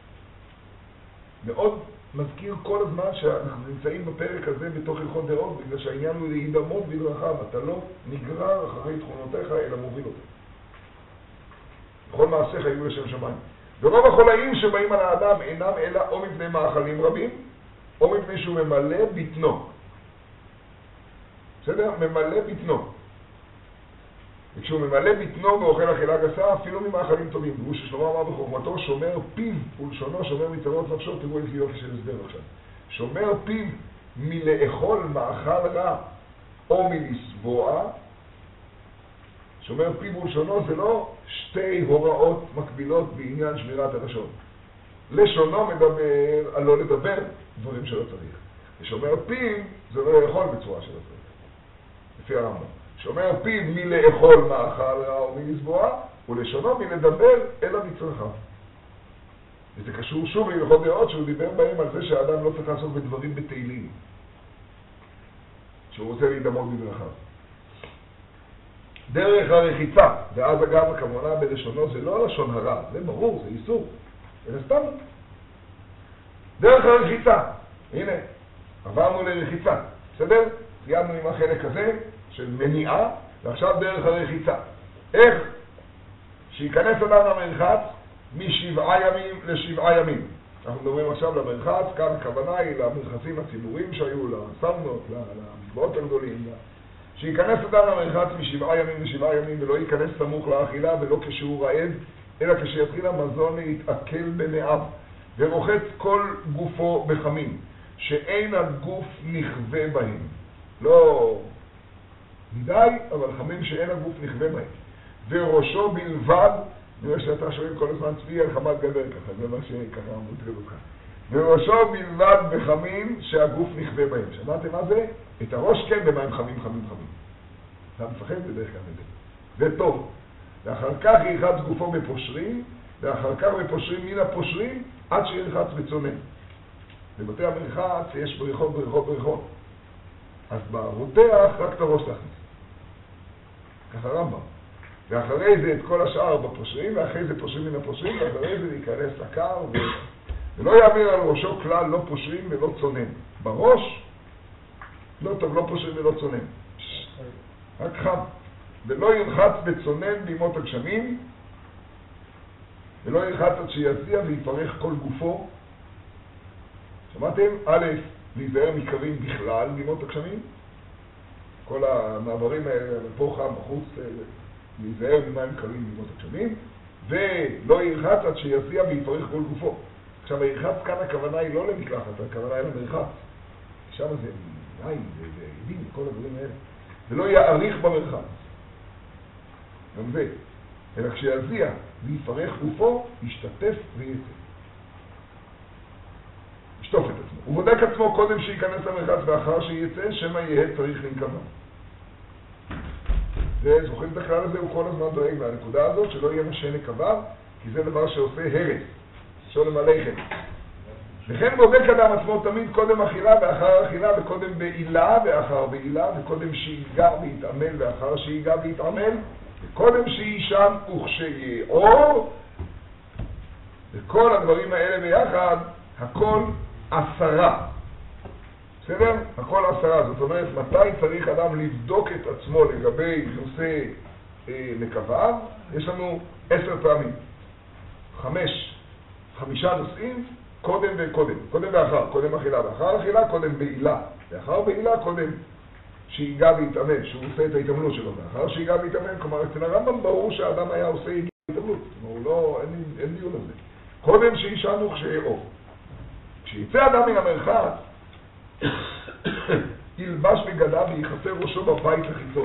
מאוד מזכיר כל הזמן שאנחנו נמצאים בפרק הזה בתוך הלכות דעות, בגלל שהעניין הוא להידמות בדרכיו, אתה לא נגרר אחרי תכונותיך, אלא מוביל אותך. בכל מעשיך יהיו לשם שמיים. ורוב החולאים שבאים על האדם אינם אלא או מפני מאכלים רבים, או מפני שהוא ממלא בטנו. בסדר? ממלא בטנו. וכשהוא ממלא בטנו ואוכל אכילה גסה, אפילו ממאכלים טובים. והוא ששלמה אמר בחוכמתו, שומר פיו ולשונו, שומר מצוות נפשו. תראו איזה יופי של הסבר עכשיו. שומר פיו מלאכול מאכל רע או מלסבוע. שומר פיו ולשונו זה לא שתי הוראות מקבילות בעניין שמירת הלשון. לשונו מדבר על לא לדבר דברים שלא צריך. ושומר פיו זה לא לאכול בצורה שלא צריך. לפי הרמב"ם. שומר פיו מלאכול מאכל רע או מלסבוע, ולשונו מלדבר אלא מצרכיו. וזה קשור שוב להלכות דעות שהוא דיבר בהם על זה שהאדם לא צריך לעסוק בדברים בתהילים. שהוא רוצה להידמות בדרכיו. דרך הרחיצה, ואז אגב הכוונה בלשונו זה לא לשון הרע, זה ברור, זה איסור. אלא סתם. דרך הרחיצה, הנה, עברנו לרחיצה, בסדר? סיימנו עם החלק הזה של מניעה, ועכשיו דרך הרחיצה. איך? שיכנס אדם למרחץ משבעה ימים לשבעה ימים. אנחנו מדברים עכשיו למרחץ, כאן הכוונה היא למרחצים הציבוריים שהיו, לסמנות, למקוואות הגדולים. שיכנס אדם למרחץ משבעה ימים לשבעה ימים, ולא ייכנס סמוך לאכילה ולא כשהוא רעב, אלא כשיתחיל המזון להתעכל במאב, ורוחץ כל גופו בחמים, שאין הגוף נכווה בהם. לא מדי, אבל חמים שאין הגוף נכווה בהם. וראשו בלבד, נראה שאתה שואל כל הזמן צבי על חמת גדר ככה, זה מה שככה מוטרד אותך. וראשו בלבד בחמים שהגוף נכווה בהם. שמעתם מה זה? את הראש כן במים חמים חמים חמים. אתה מפחד בדרך כלל מזה. זה טוב. ואחר כך ירחץ גופו בפושרים, ואחר כך בפושרים מן הפושרים עד שירחץ בצונן. בבתי המרחץ יש בריחות בריחות בריחות. אז ברותח רק את הראש להכניס. ככה רמב"ם. ואחרי זה את כל השאר בפושרים, ואחרי זה פושרים מן הפושרים, ואחרי זה להיכנס לקר, ו... ולא יעביר על ראשו כלל לא פושרים ולא צונן. בראש, לא טוב, לא פושרים ולא צונן. רק חם. ולא ירחץ בצונן בימות הגשמים, ולא ירחץ עד שיזיע ויפרח כל גופו. שמעתם? א', להיזהר מקרים בכלל בימות הגשמים. כל המעברים האלה, פה חם, בחוץ, להיזהר ממים קרים בימות הגשמים, ולא ירחץ עד שיזיע ויפרח כל גופו. עכשיו, הירחץ כאן הכוונה היא לא למקלחת, הכוונה היא למרחץ. שם זה מים, זה עדים, כל הדברים האלה. ולא יאריך במרחץ. גם זה. אלא כשיזיע ויפרח גופו, ישתתף ויצא. ישטוף את עצמו. הוא בודק עצמו קודם שייכנס למרחץ ואחר שיצא, שמה יהיה צריך לנקבה. וזוכרים את הכלל הזה, הוא כל הזמן דואג מהנקודה הזאת, שלא יהיה משנה נקבה, כי זה דבר שעושה הרס. שולם עליכם. וכן בודק אדם עצמו תמיד קודם אכילה ואחר אכילה, וקודם בעילה ואחר בעילה, וקודם שיגע ויתעמל ואחר שיגע ויתעמל, וקודם שישן וכשיעור, וכל הדברים האלה ביחד, הכל עשרה. בסדר? הכל עשרה. זאת אומרת, מתי צריך אדם לבדוק את עצמו לגבי נושא אה, נקבה? יש לנו עשר פעמים. חמש. חמישה נושאים, קודם וקודם. קודם ואחר. קודם אכילה ואחר אכילה, קודם בעילה. ואחר בעילה, קודם שיגע ויתאמן, שהוא עושה את ההתאמנות שלו. ואחר שיגע ויתאמן, כלומר, אצל הרמב"ם ברור שהאדם היה עושה התאמנות. הוא לא, אין, אין דיון על זה. קודם שישן וכשיעור. כשיצא אדם מן המרחץ, ילבש בגדיו ויחסה ראשו בבית לחיצון.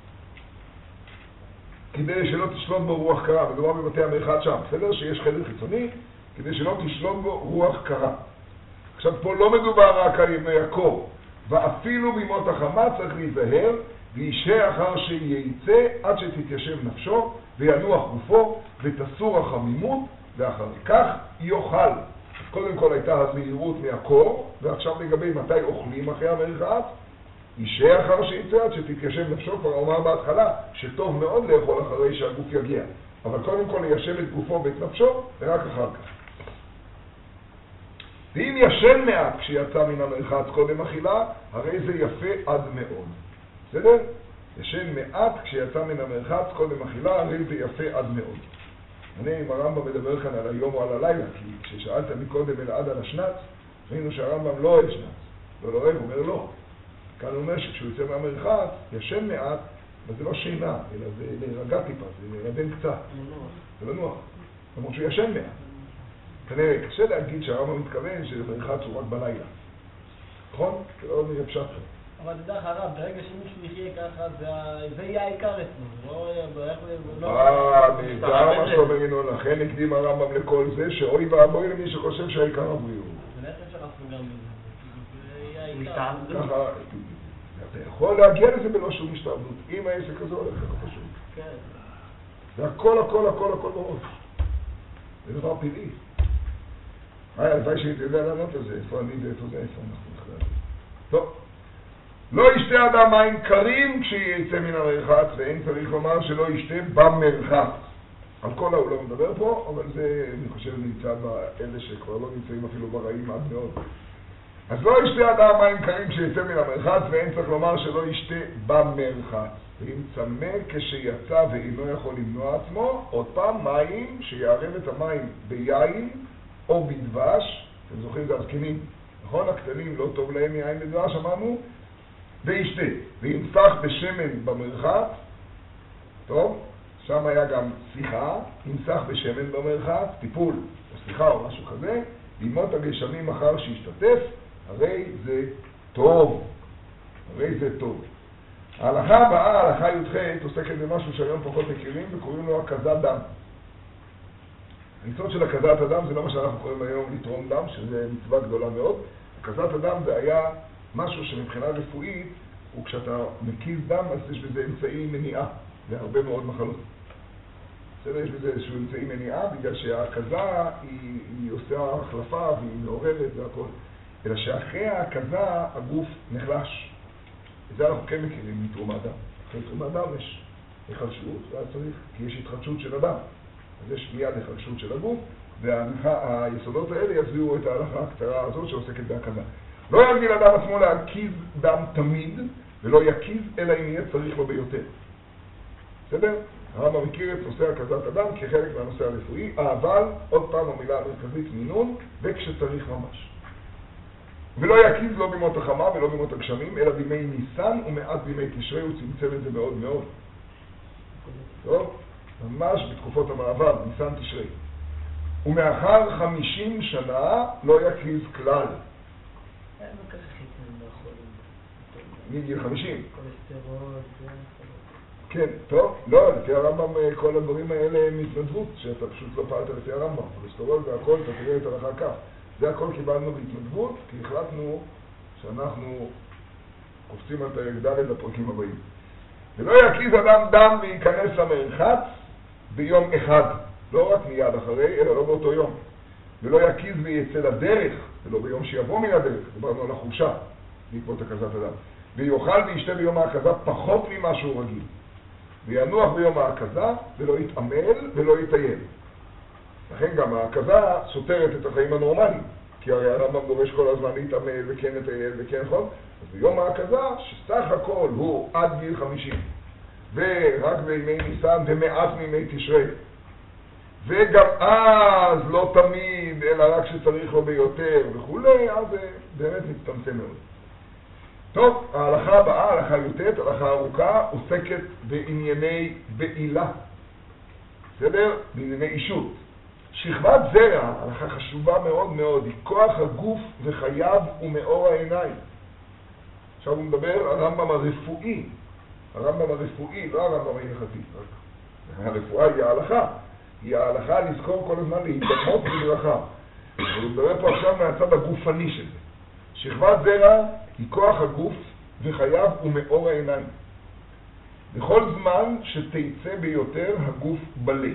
כדי שלא תשלוט בו רוח קרה, מדובר בבתי המרחץ שם. בסדר שיש חדר חיצוני, כדי שלא תשלוט בו רוח קרה. עכשיו פה לא מדובר רק על ימי הקור, ואפילו בימות החמה צריך להיזהר, וישהה אחר שייצא עד שתתיישב נפשו, וינוח גופו, ותסור החמימות, ואחר כך יאכל. אז קודם כל הייתה הזהירות מהקור, ועכשיו לגבי מתי אוכלים אחרי המרחץ, ישהה אחר שייצא עד שתתיישב נפשו. כבר אומר בהתחלה שטוב מאוד לאכול אחרי שהגוף יגיע, אבל קודם כל ליישב את גופו ואת נפשו, ורק אחר כך. ואם ישן מעט כשיצא מן המרחץ קודם אכילה, הרי זה יפה עד מאוד. בסדר? ישן מעט כשיצא מן המרחץ קודם אכילה, הרי זה יפה עד מאוד. אני עם הרמב"ם מדבר כאן על היום או על הלילה, כי כששאלת מקודם אלעד על השנץ, ראינו שהרמב"ם לא אוהב שנץ. לא לא אוהב, הוא אומר לא. כאן הוא אומר שכשהוא יוצא מהמרחץ, ישן מעט, אבל זה לא שינה, אלא זה להירגע טיפה, זה להירדם קצת. זה לא נוח. למרות שהוא ישן מעט. כנראה, קשה להגיד שהרמב"ם מתכוון שמרחץ הוא רק בלילה. נכון? זה לא נראה פשט.
אבל זה דרך הרב, ברגע שמישהו יחיה ככה, זה יהיה העיקר אצלו.
אה, נדע מה שאומר אינו, לכן הקדים הרמב"ם לכל זה, שאוי ואבוי למי שחושב שהעיקר הבריאות.
זה איך אפשר לעשות גם בזה? זה יהיה העיקר.
ככה, אתה יכול להגיע לזה בלא שום השתעבדות. אם העסק הזה הולך ככה פשוט.
כן.
זה הכל, הכל, הכל, הכל בראש. זה דבר פלאי. הלוואי שהייתי יודע לענות על זה, איפה אני ואיפה זה, איפה אנחנו נכלל. טוב. לא ישתה אדם מים קרים כשיצא מן המרחץ, ואין צריך לומר שלא ישתה במרחץ. על כל הוא לא מדבר פה, אבל זה, אני חושב, נמצא באלה שכבר לא נמצאים אפילו ברעים עד מאוד. אז לא ישתה אדם מים קרים כשיצא מן המרחץ, ואין צריך לומר שלא ישתה במרחץ. ואם צמא כשיצא ואינו יכול למנוע עצמו, עוד פעם מים שיערב את המים ביין או בדבש. אתם זוכרים, זה הזקנים, נכון? הקטנים לא טוב להם מיין בדבש, אמרנו, וישתה, וימסך בשמן במרחץ. טוב, שם היה גם שיחה, ימסך בשמן במרחץ, טיפול או שיחה או משהו כזה, לימות הגשמים אחר שישתתף, הרי זה טוב, הרי זה טוב. ההלכה הבאה, ההלכה י"ח, עוסקת במשהו שהיום פחות מכירים, וקוראים לו הקזת דם. הניצות של הקזת הדם זה לא מה שאנחנו קוראים היום לתרום דם, שזה מצווה גדולה מאוד. הקזת הדם זה היה משהו שמבחינה רפואית, וכשאתה מקיז דם, אז יש בזה אמצעי מניעה להרבה מאוד מחלות. בסדר, יש בזה איזשהו אמצעי מניעה, בגלל שההקזה היא, היא עושה החלפה והיא מעוררת והכל. אלא שאחרי ההקזה הגוף נחלש. את זה אנחנו כן מכירים מתרומת דם. אחרי תרומת דם יש היחלשות, ואז צריך, כי יש התחדשות של אדם. אז יש מיד היחלשות של הגוף, והיסודות האלה יסבירו את ההלכה הקצרה הזאת שעוסקת בהקזה. לא יגדיל אדם עצמו להקיז דם תמיד, ולא יקיז אלא אם יהיה צריך לו ביותר. בסדר? הרמב"ם מכיר את נושא הקזת אדם כחלק מהנושא הרפואי, אבל עוד פעם המילה המרכזית מינון, וכשצריך ממש. ולא יקיז לא בימות החמה ולא בימות הגשמים, אלא בימי ניסן ומעט בימי תשרי, הוא צמצם את זה מאוד מאוד. טוב? ממש בתקופות המעבר, ניסן תשרי. ומאחר חמישים שנה לא יקיז כלל.
אין ככה חיתנים בחולים.
מגיל חמישים.
כולסטרול, זה...
כן, טוב, לא, לפי הרמב"ם כל הדברים האלה הם התנדבות, שאתה פשוט לא פעלת לפי הרמב"ם. כולסטרול והכל, אתה תראה את הלכה כך. זה הכל קיבלנו בהתנדבות, כי החלטנו שאנחנו קופצים על פרק ד' לפרקים הבאים. ולא יקיז אדם דם וייכנס למרחץ ביום אחד, לא רק מיד אחרי, אלא לא באותו יום. ולא יקיז ויצא לדרך, ולא ביום שיבוא מן הדרך, דיברנו על החופשה, בעקבות הקזת אדם. ויאכל וישתה ביום ההקזה פחות ממה שהוא רגיל. וינוח ביום ההקזה, ולא יתעמל ולא יטייל. לכן גם ההקזה סותרת את החיים הנורמליים, כי הרי הרמב"ם דורש כל הזמן להתעמל וכן לטייל וכן נכון. אז ביום ההקזה, שסך הכל הוא עד גיל חמישים, ורק בימי ניסן ומעט מימי תשרי, וגם אז לא תמיד, אלא רק שצריך לו ביותר וכולי, אז זה באמת מצטמצם מאוד. טוב, ההלכה הבאה, ההלכה י"ט, ההלכה ארוכה, עוסקת בענייני בעילה. בסדר? בענייני אישות. שכבת זרע, הלכה חשובה מאוד מאוד, היא כוח הגוף וחייו ומאור העיניים. עכשיו הוא מדבר על הרמב"ם הרפואי. הרמב"ם הרפואי, לא הרמב"ם ההלכתי. הרפואה היא ההלכה. היא ההלכה לזכור כל הזמן להתאמות בברכה. הוא מדבר פה עכשיו מהצד הגופני של זה. שכבת זרע היא כוח הגוף וחייו ומאור העיניים. בכל זמן שתיצא ביותר הגוף בלה.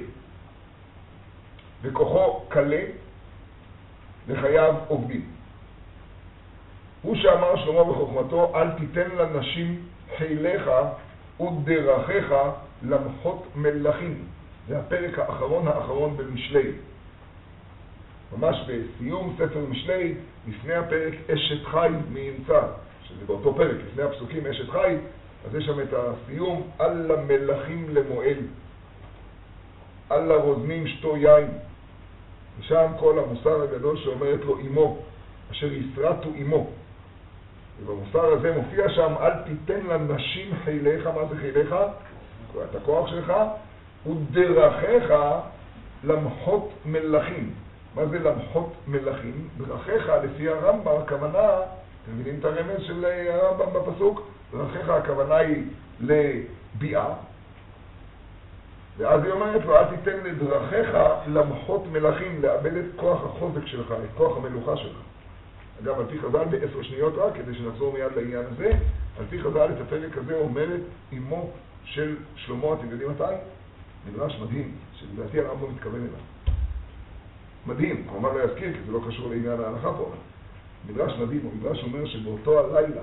וכוחו קלה וחייו עובדים. הוא שאמר שלמה בחוכמתו, אל תיתן לנשים חיליך ודרכיך למחות מלכים. זה הפרק האחרון האחרון במשלי. ממש בסיום ספר משלי, לפני הפרק אשת חי מימצא, שזה באותו פרק, לפני הפסוקים אשת חי, אז יש שם את הסיום, אל המלכים למועל, אל הרוזמים שתו יין. ושם כל המוסר הגדול שאומרת לו אמו, אשר ישרתו אמו. ובמוסר הזה מופיע שם, אל תיתן לנשים חיליך, מה זה חיליך? את הכוח שלך, ודרכיך למחות מלכים. מה זה למחות מלכים? דרכיך, לפי הרמב"ם, הכוונה, אתם מבינים את הרמז של הרמב"ם בפסוק? דרכיך הכוונה היא לביאה. ואז היא אומרת לו, אל תיתן לדרכיך למחות מלכים, לאבד את כוח החוזק שלך, את כוח המלוכה שלך. אגב, על פי חז"ל בעשר שניות רק, כדי שנחזור מיד לעניין הזה, על פי חז"ל את הפרק הזה אומרת אמו של שלמה, אתם יודעים מתי? מדרש מדהים, שלדעתי הרמב"ם מתכוון אליו. מדהים, כלומר לא יזכיר, כי זה לא קשור לעניין ההלכה פה. מדרש מדהים, הוא מדרש אומר שבאותו הלילה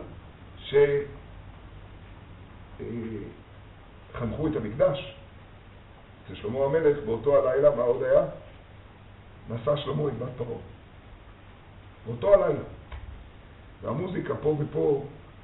שחנכו את המקדש, אצל שלמה המלך, באותו הלילה, מה עוד היה? נשא שלמה את בת פרעה. באותו הלילה. והמוזיקה פה ופה,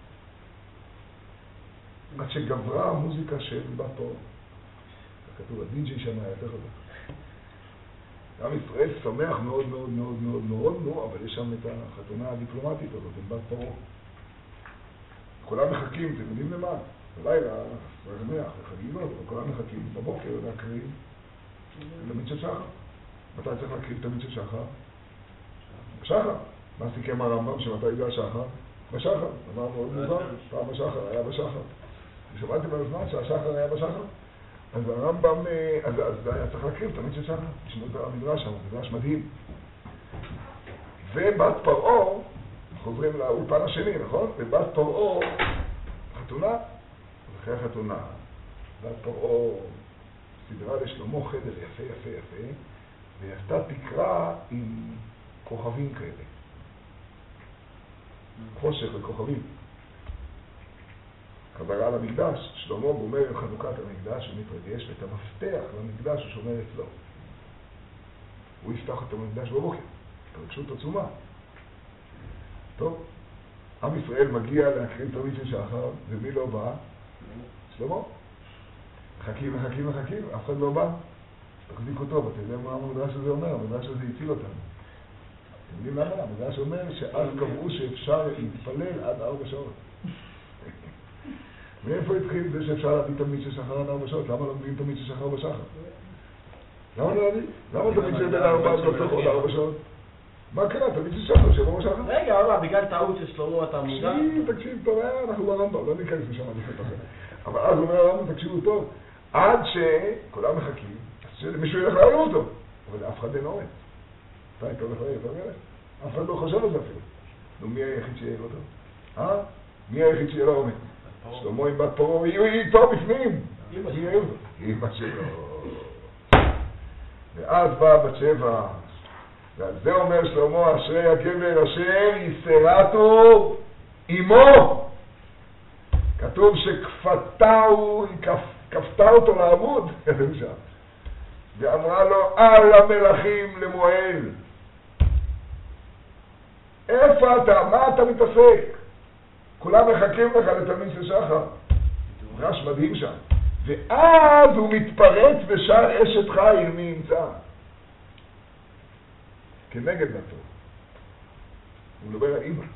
עד שגברה המוזיקה של בת פרעה. כתוב, הדי-ג'יי שם היה יותר חזק. עם ישראל שמח מאוד מאוד מאוד מאוד מאוד, נו, אבל יש שם את החתונה הדיפלומטית הזאת, עם בת פרעה. כולם מחכים, אתם יודעים למה? בלילה, שמח וחגיגות, אבל כולם מחכים בבוקר להקריב תמיד של שחר. מתי צריך להקריב תמיד של שחר? בשחר. מה סיכם הרמב"ם שמתי זה השחר? בשחר. דבר מאוד מוזר, פעם השחר היה בשחר. שמעתם על הזמן שהשחר היה בשחר? אז הרמב"ם, אז זה היה צריך להקריב תמיד של שחר. תשמעו את המדרש שם, מדרש מדהים. ובת פרעה, חוזרים לאולפן השני, נכון? ובת פרעה, חתונה, אחרי החתונה, בת פרעה סדרה לשלמה חדר יפה יפה יפה, ועשתה תקרה עם כוכבים כאלה. חושך וכוכבים. חזרה למקדש, שלמה גומר את חנוכת המקדש, הוא מתרגש, ואת המפתח למקדש הוא שומר אצלו. הוא יפתח את המקדש בבוקר, התרגשות עצומה. טוב, עם ישראל מגיע להקריב תמיד של שחר, ומי לא בא? שלמה. מחכים, מחכים, מחכים, אף אחד לא בא. תחזיק אותו, ואתה יודע מה המדרש הזה אומר? המדרש הזה הציל אותנו. אתם יודעים למה? המדרש אומר שאז קבעו שאפשר להתפלל עד ארבע שעות. מאיפה התחיל זה שאפשר להביא תמיד של שחר עד ארבע שעות? למה לא מביאים תמיד של שחר בשחר? למה לא להביא? למה תמיד של בין ארבע לא צריך עוד ארבע שעות? מה קרה? תמיד של שחר, שבוע בשחר?
רגע, אבל בגלל טעות של שלמה אתה מודע?
תקשיב, תקשיב, טוב, אנחנו ברמב"ם, לא ניכנס לשם עדיף את אחר. אבל אז הוא אומר הרמב"ם, תקשיבו טוב, עד שכולם מחכים, מישהו ילך להעלות אותו, אבל אף אחד אין אומץ. אתה היית הולך להעלות אותו? אף אחד לא חושב על זה אפילו. נו, מי היחיד שיהיה לו אותו? אה? מי היחיד שיהיה לו אומץ? שלמה עם בת פרעה, יהיו איתו בפנים. מי יהיה אותו? אמא שלו. ואז באה בת שבע, ועל זה אומר שלמה, אשרי הגבר אשר יסרתו עמו. כתוב שכפתהו, כפתה אותו לעמוד, ואמרה לו, על המלכים למועל. איפה אתה? מה אתה מתעסק? כולם מחכים לך לתלמיד של שחר. רש מדהים שם. ואז הוא מתפרץ ושר אשת חיל מי ימצא. כנגד נתו. הוא מדבר על אמא.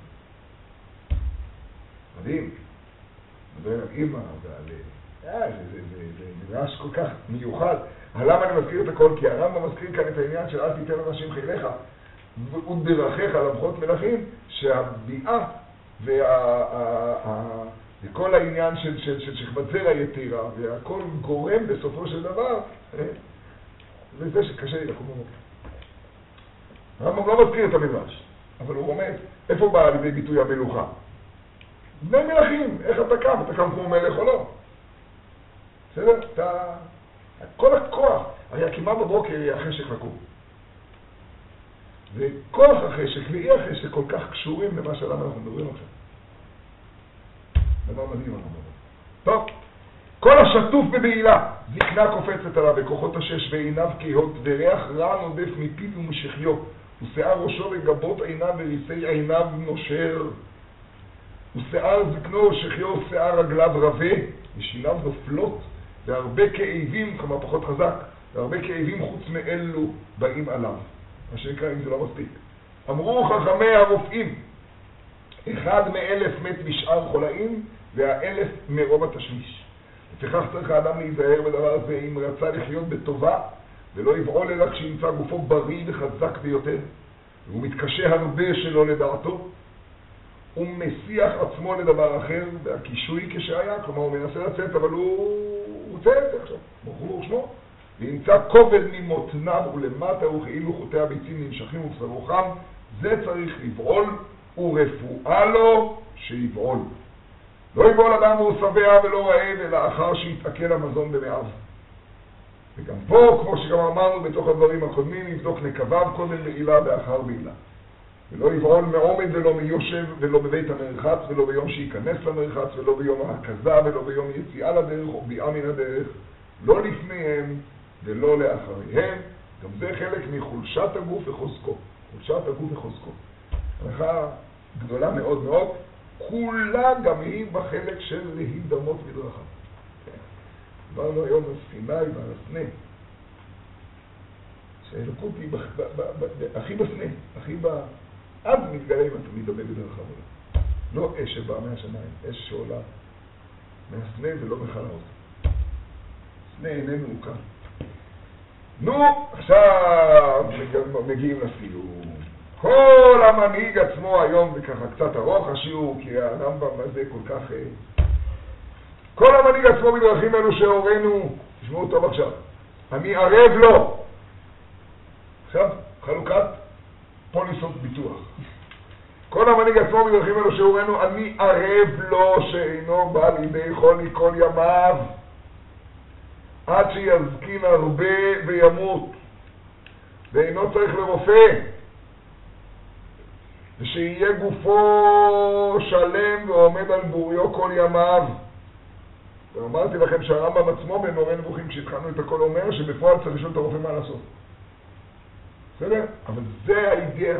מדהים. מדבר על אמא ועל... אה, זה, זה, זה, זה רש כל כך מיוחד. למה אני מזכיר את הכל? כי הרמב"ם מזכיר כאן את העניין של אל תיתן אנשים חיליך ודרכיך למחות מלכים, שהביאה וה... וכל העניין של, של, של שכבת זרע יתירה, והכל גורם בסופו של דבר, וזה שקשה לי לקום בבוקר. הרמב"ם לא מזכיר את המדרש, אבל הוא אומר, איפה בא לידי ביטוי המלוכה? בני מלכים, איך אתה קם? אתה קם כמו מלך או לא? בסדר? אתה... כל הכוח, הרי הקימה בבוקר היא החשק לקום. וכוח החשק ואי החשק כל כך קשורים למה שלמה אנחנו מדברים עכשיו. דבר מדהים אנחנו מדברים. טוב, כל השטוף בבעילה, זקנה קופצת עליו וכוחות השש ועיניו כהות וריח רע נודף מפיו ומשחיו ושיער ראשו וגבות עיניו וריסי עיניו נושר ושיער זקנו ושחיו ושיער רגליו רבה ושיניו נופלות והרבה כאבים, כמה פחות חזק, והרבה כאבים חוץ מאלו באים עליו. מה שנקרא, אם זה לא מספיק. אמרו חכמי הרופאים, אחד מאלף מת בשאר חולאים, והאלף מרוב התשמיש. לפיכך צריך האדם להיזהר בדבר הזה, אם רצה לחיות בטובה, ולא יבעול אלא כשימצא גופו בריא וחזק ביותר, והוא מתקשה הרבה שלא לדעתו, הוא מסיח עצמו לדבר אחר, והקישוי כשהיה, כלומר הוא מנסה לצאת, אבל הוא רוצה לצאת עכשיו, מוכרו שמו, וימצא כובד ממותניו ולמטה וכאילו חוטי הביצים נמשכים ובשרו חם, זה צריך לבעול, ורפואה לו שיבעול. לא יבעול אדם והוא שבע ולא רעב, אלא אחר שיתעכל המזון במעיו. וגם פה, כמו שגם אמרנו בתוך הדברים הקודמים, יבדוק נקביו קודם בעילה ואחר בעילה. ולא יבעול מעומד ולא מיושב ולא בבית המרחץ ולא ביום שייכנס למרחץ ולא ביום ההקזה ולא ביום יציאה לדרך או ביאה מן הדרך, לא לפניהם ולא לאחריהם. גם זה חלק מחולשת הגוף וחוזקו. חולשת הגוף וחוזקו. הלכה גדולה מאוד מאוד, כולה גם היא בחלק של להידמות בדרכה. אמרנו היום על סיני ועל הסנה. שהאלוקות היא הכי בסנה, הכי ב... אז מתגלה אם אתה מתדמה בדרכה עולה. לא אש שבאה מהשמיים, אש שעולה מהסנה ולא מחלאות. סנה איננו הוא כאן. נו, עכשיו מגיעים לסיום. כל המנהיג עצמו היום, זה ככה קצת ארוך השיעור, כי הרמב"ם הזה כל כך... כל המנהיג עצמו בדרכים אלו שהורינו, תשמעו טוב עכשיו, אני ערב לו. עכשיו, חלוקת פוליסות ביטוח. כל המנהיג עצמו בדרכים אלו שהורינו, אני ערב לו שאינו בא לידי חולי כל ימיו, עד שיזקין הרבה וימות, ואינו צריך לרופא, ושיהיה גופו שלם ועומד על בוריו כל ימיו, ואמרתי לכם שהרמב"ם עצמו במורה נבוכים כשהתחלנו את הכל אומר שבפועל צריך לשאול את הרופא מה לעשות. בסדר? אבל זה האידאה.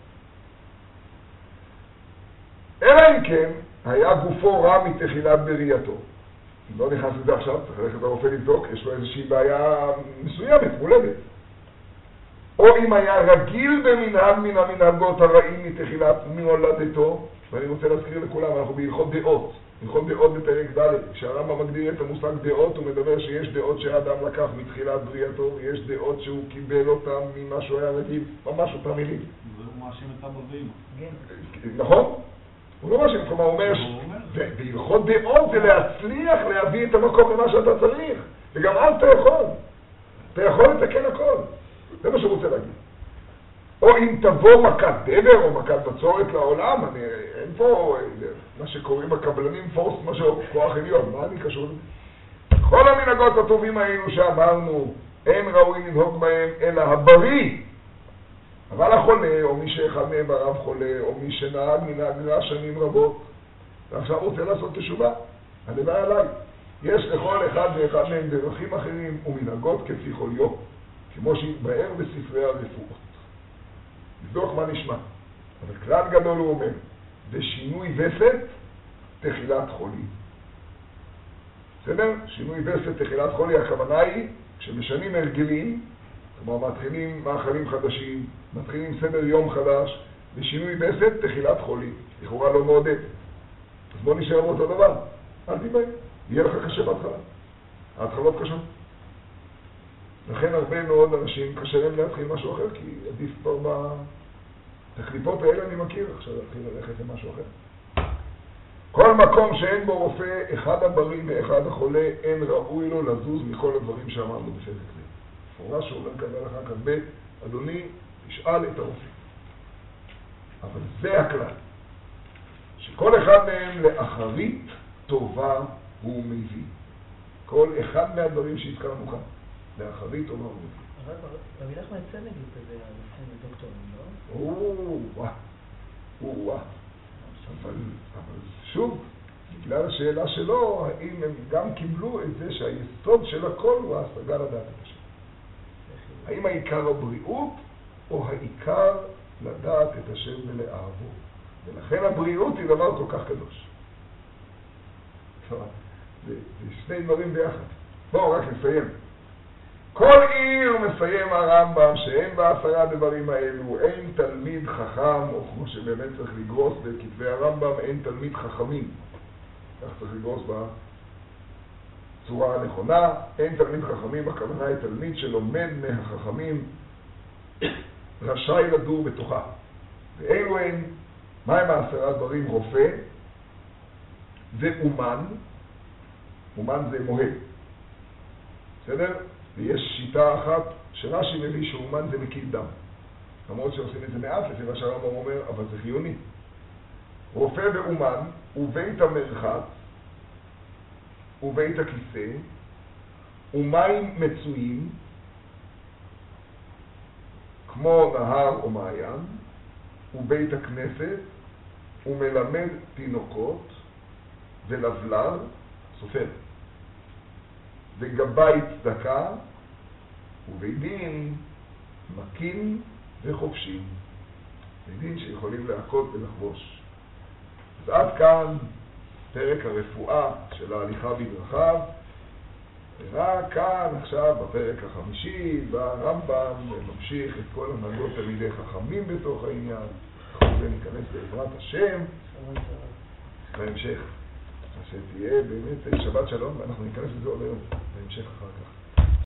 אלא אם כן, היה גופו רע מתחילת בריאתו. אם לא נכנס לזה עכשיו, צריך ללכת לרופא לבדוק, יש לו איזושהי בעיה מסוימת, מולדת. או אם היה רגיל במנהג מן המנהגות הרעים מתחילת מהולדתו, ואני רוצה להזכיר לכולם, אנחנו בהלכות דעות. הלכות דעות בפרק ד', כשהרמב"ם מגדיר את המושג דעות, הוא מדבר שיש דעות שהאדם לקח מתחילת בריאתו, ויש דעות שהוא קיבל אותם ממה שהוא היה רגיל, ממש אותם מילים.
והוא מאשים את אבא ואמא.
נכון? הוא לא מאשים, כלומר הוא אומר, בהלכות דעות זה להצליח להביא את המקום למה שאתה צריך, וגם אז אתה יכול. אתה יכול לתקן הכל. זה מה שהוא רוצה להגיד. או אם תבוא מכת דבר או מכת בצורת לעולם, אני, אין פה מה שקוראים הקבלנים פורס משהו, כוח עליון, מה אני קשור לזה? כל המנהגות הטובים האלו שאמרנו, אין ראוי לנהוג בהם אלא הבריא. אבל החולה, או מי שאחד מהם ברב חולה, או מי שנהג מנהג רע שנים רבות, ועכשיו רוצה לעשות תשובה, הלוואי עליי. יש לכל אחד ואחד מהם דרכים אחרים ומנהגות כפי כל יום, כמו שהתבאר בספרי הרפואות. לבדוק מה נשמע. אבל כלל גדול הוא אומר, בשינוי וסת, תחילת חולי. בסדר? שינוי וסת, תחילת חולי, הכוונה היא, כשמשנים הרגלים, כלומר מתחילים מאכלים חדשים, מתחילים סדר יום חדש, בשינוי וסת, תחילת חולי. לכאורה לא מעודד. אז בוא נשאר באותו דבר. אל תיבאי, יהיה לך קשה בהתחלה. ההתחלות קשות. לכן הרבה מאוד אנשים קשה להם להתחיל משהו אחר, כי עדיף כבר ב... את הקליפות האלה אני מכיר, עכשיו להתחיל ללכת למשהו אחר. כל מקום שאין בו רופא, אחד הבריא ואחד החולה, אין ראוי לו לזוז מכל הדברים שאמרנו בפרק זה. פורש שאומר כזה לך כזה, אדוני, תשאל את הרופא. אבל זה הכלל. שכל אחד מהם לאחרית טובה הוא מביא. כל אחד מהדברים שהזכרנו כאן. לאחרית טובה הוא מביא.
רבי נחמן יצא נגיד כזה, הדוקטורים, לא?
או, וואה, או, וואה. אבל שוב, בגלל השאלה שלו, האם הם גם קיבלו את זה שהיסוד של הכל הוא ההשגה לדעת את השם. האם העיקר הבריאות, או העיקר לדעת את השם ולאהבו. ולכן הבריאות היא דבר כל כך קדוש. זה שני דברים ביחד. בואו רק נסיים. כל עיר מסיים הרמב"ם שאין בעשרה דברים האלו, אין תלמיד חכם, או כמו שבאמת צריך לגרוס בכתבי הרמב"ם, אין תלמיד חכמים. כך צריך לגרוס בצורה הנכונה. אין תלמיד חכמים, הכוונה היא תלמיד שלומד מהחכמים, רשאי לדור בתוכה. ואלו הן, מהם העשרה דברים? רופא ואומן. אומן זה מוהל. בסדר? ויש שיטה אחת שרש"י מביא שאומן זה מקיל דם. למרות שעושים את זה מעט, לפי מה שהרמב"ם אומר, אבל זה חיוני. רופא ואומן, ובית המרחץ, ובית הכיסא, ומים מצויים, כמו נהר או מעיין, ובית הכנסת, ומלמד תינוקות, ולבלר, סופר. וגבאי צדקה, ובית דין מקים וחופשים. בית דין שיכולים להכות ולחבוש. אז עד כאן פרק הרפואה של ההליכה בדרכיו, ורק כאן עכשיו בפרק החמישי, ברמב"ם ממשיך את כל הנהגות תלמידי חכמים בתוך העניין. אנחנו ניכנס בעזרת השם בהמשך. שתהיה באמת שבת שלום, ואנחנו ניכנס לזה עוד היום, בהמשך אחר כך.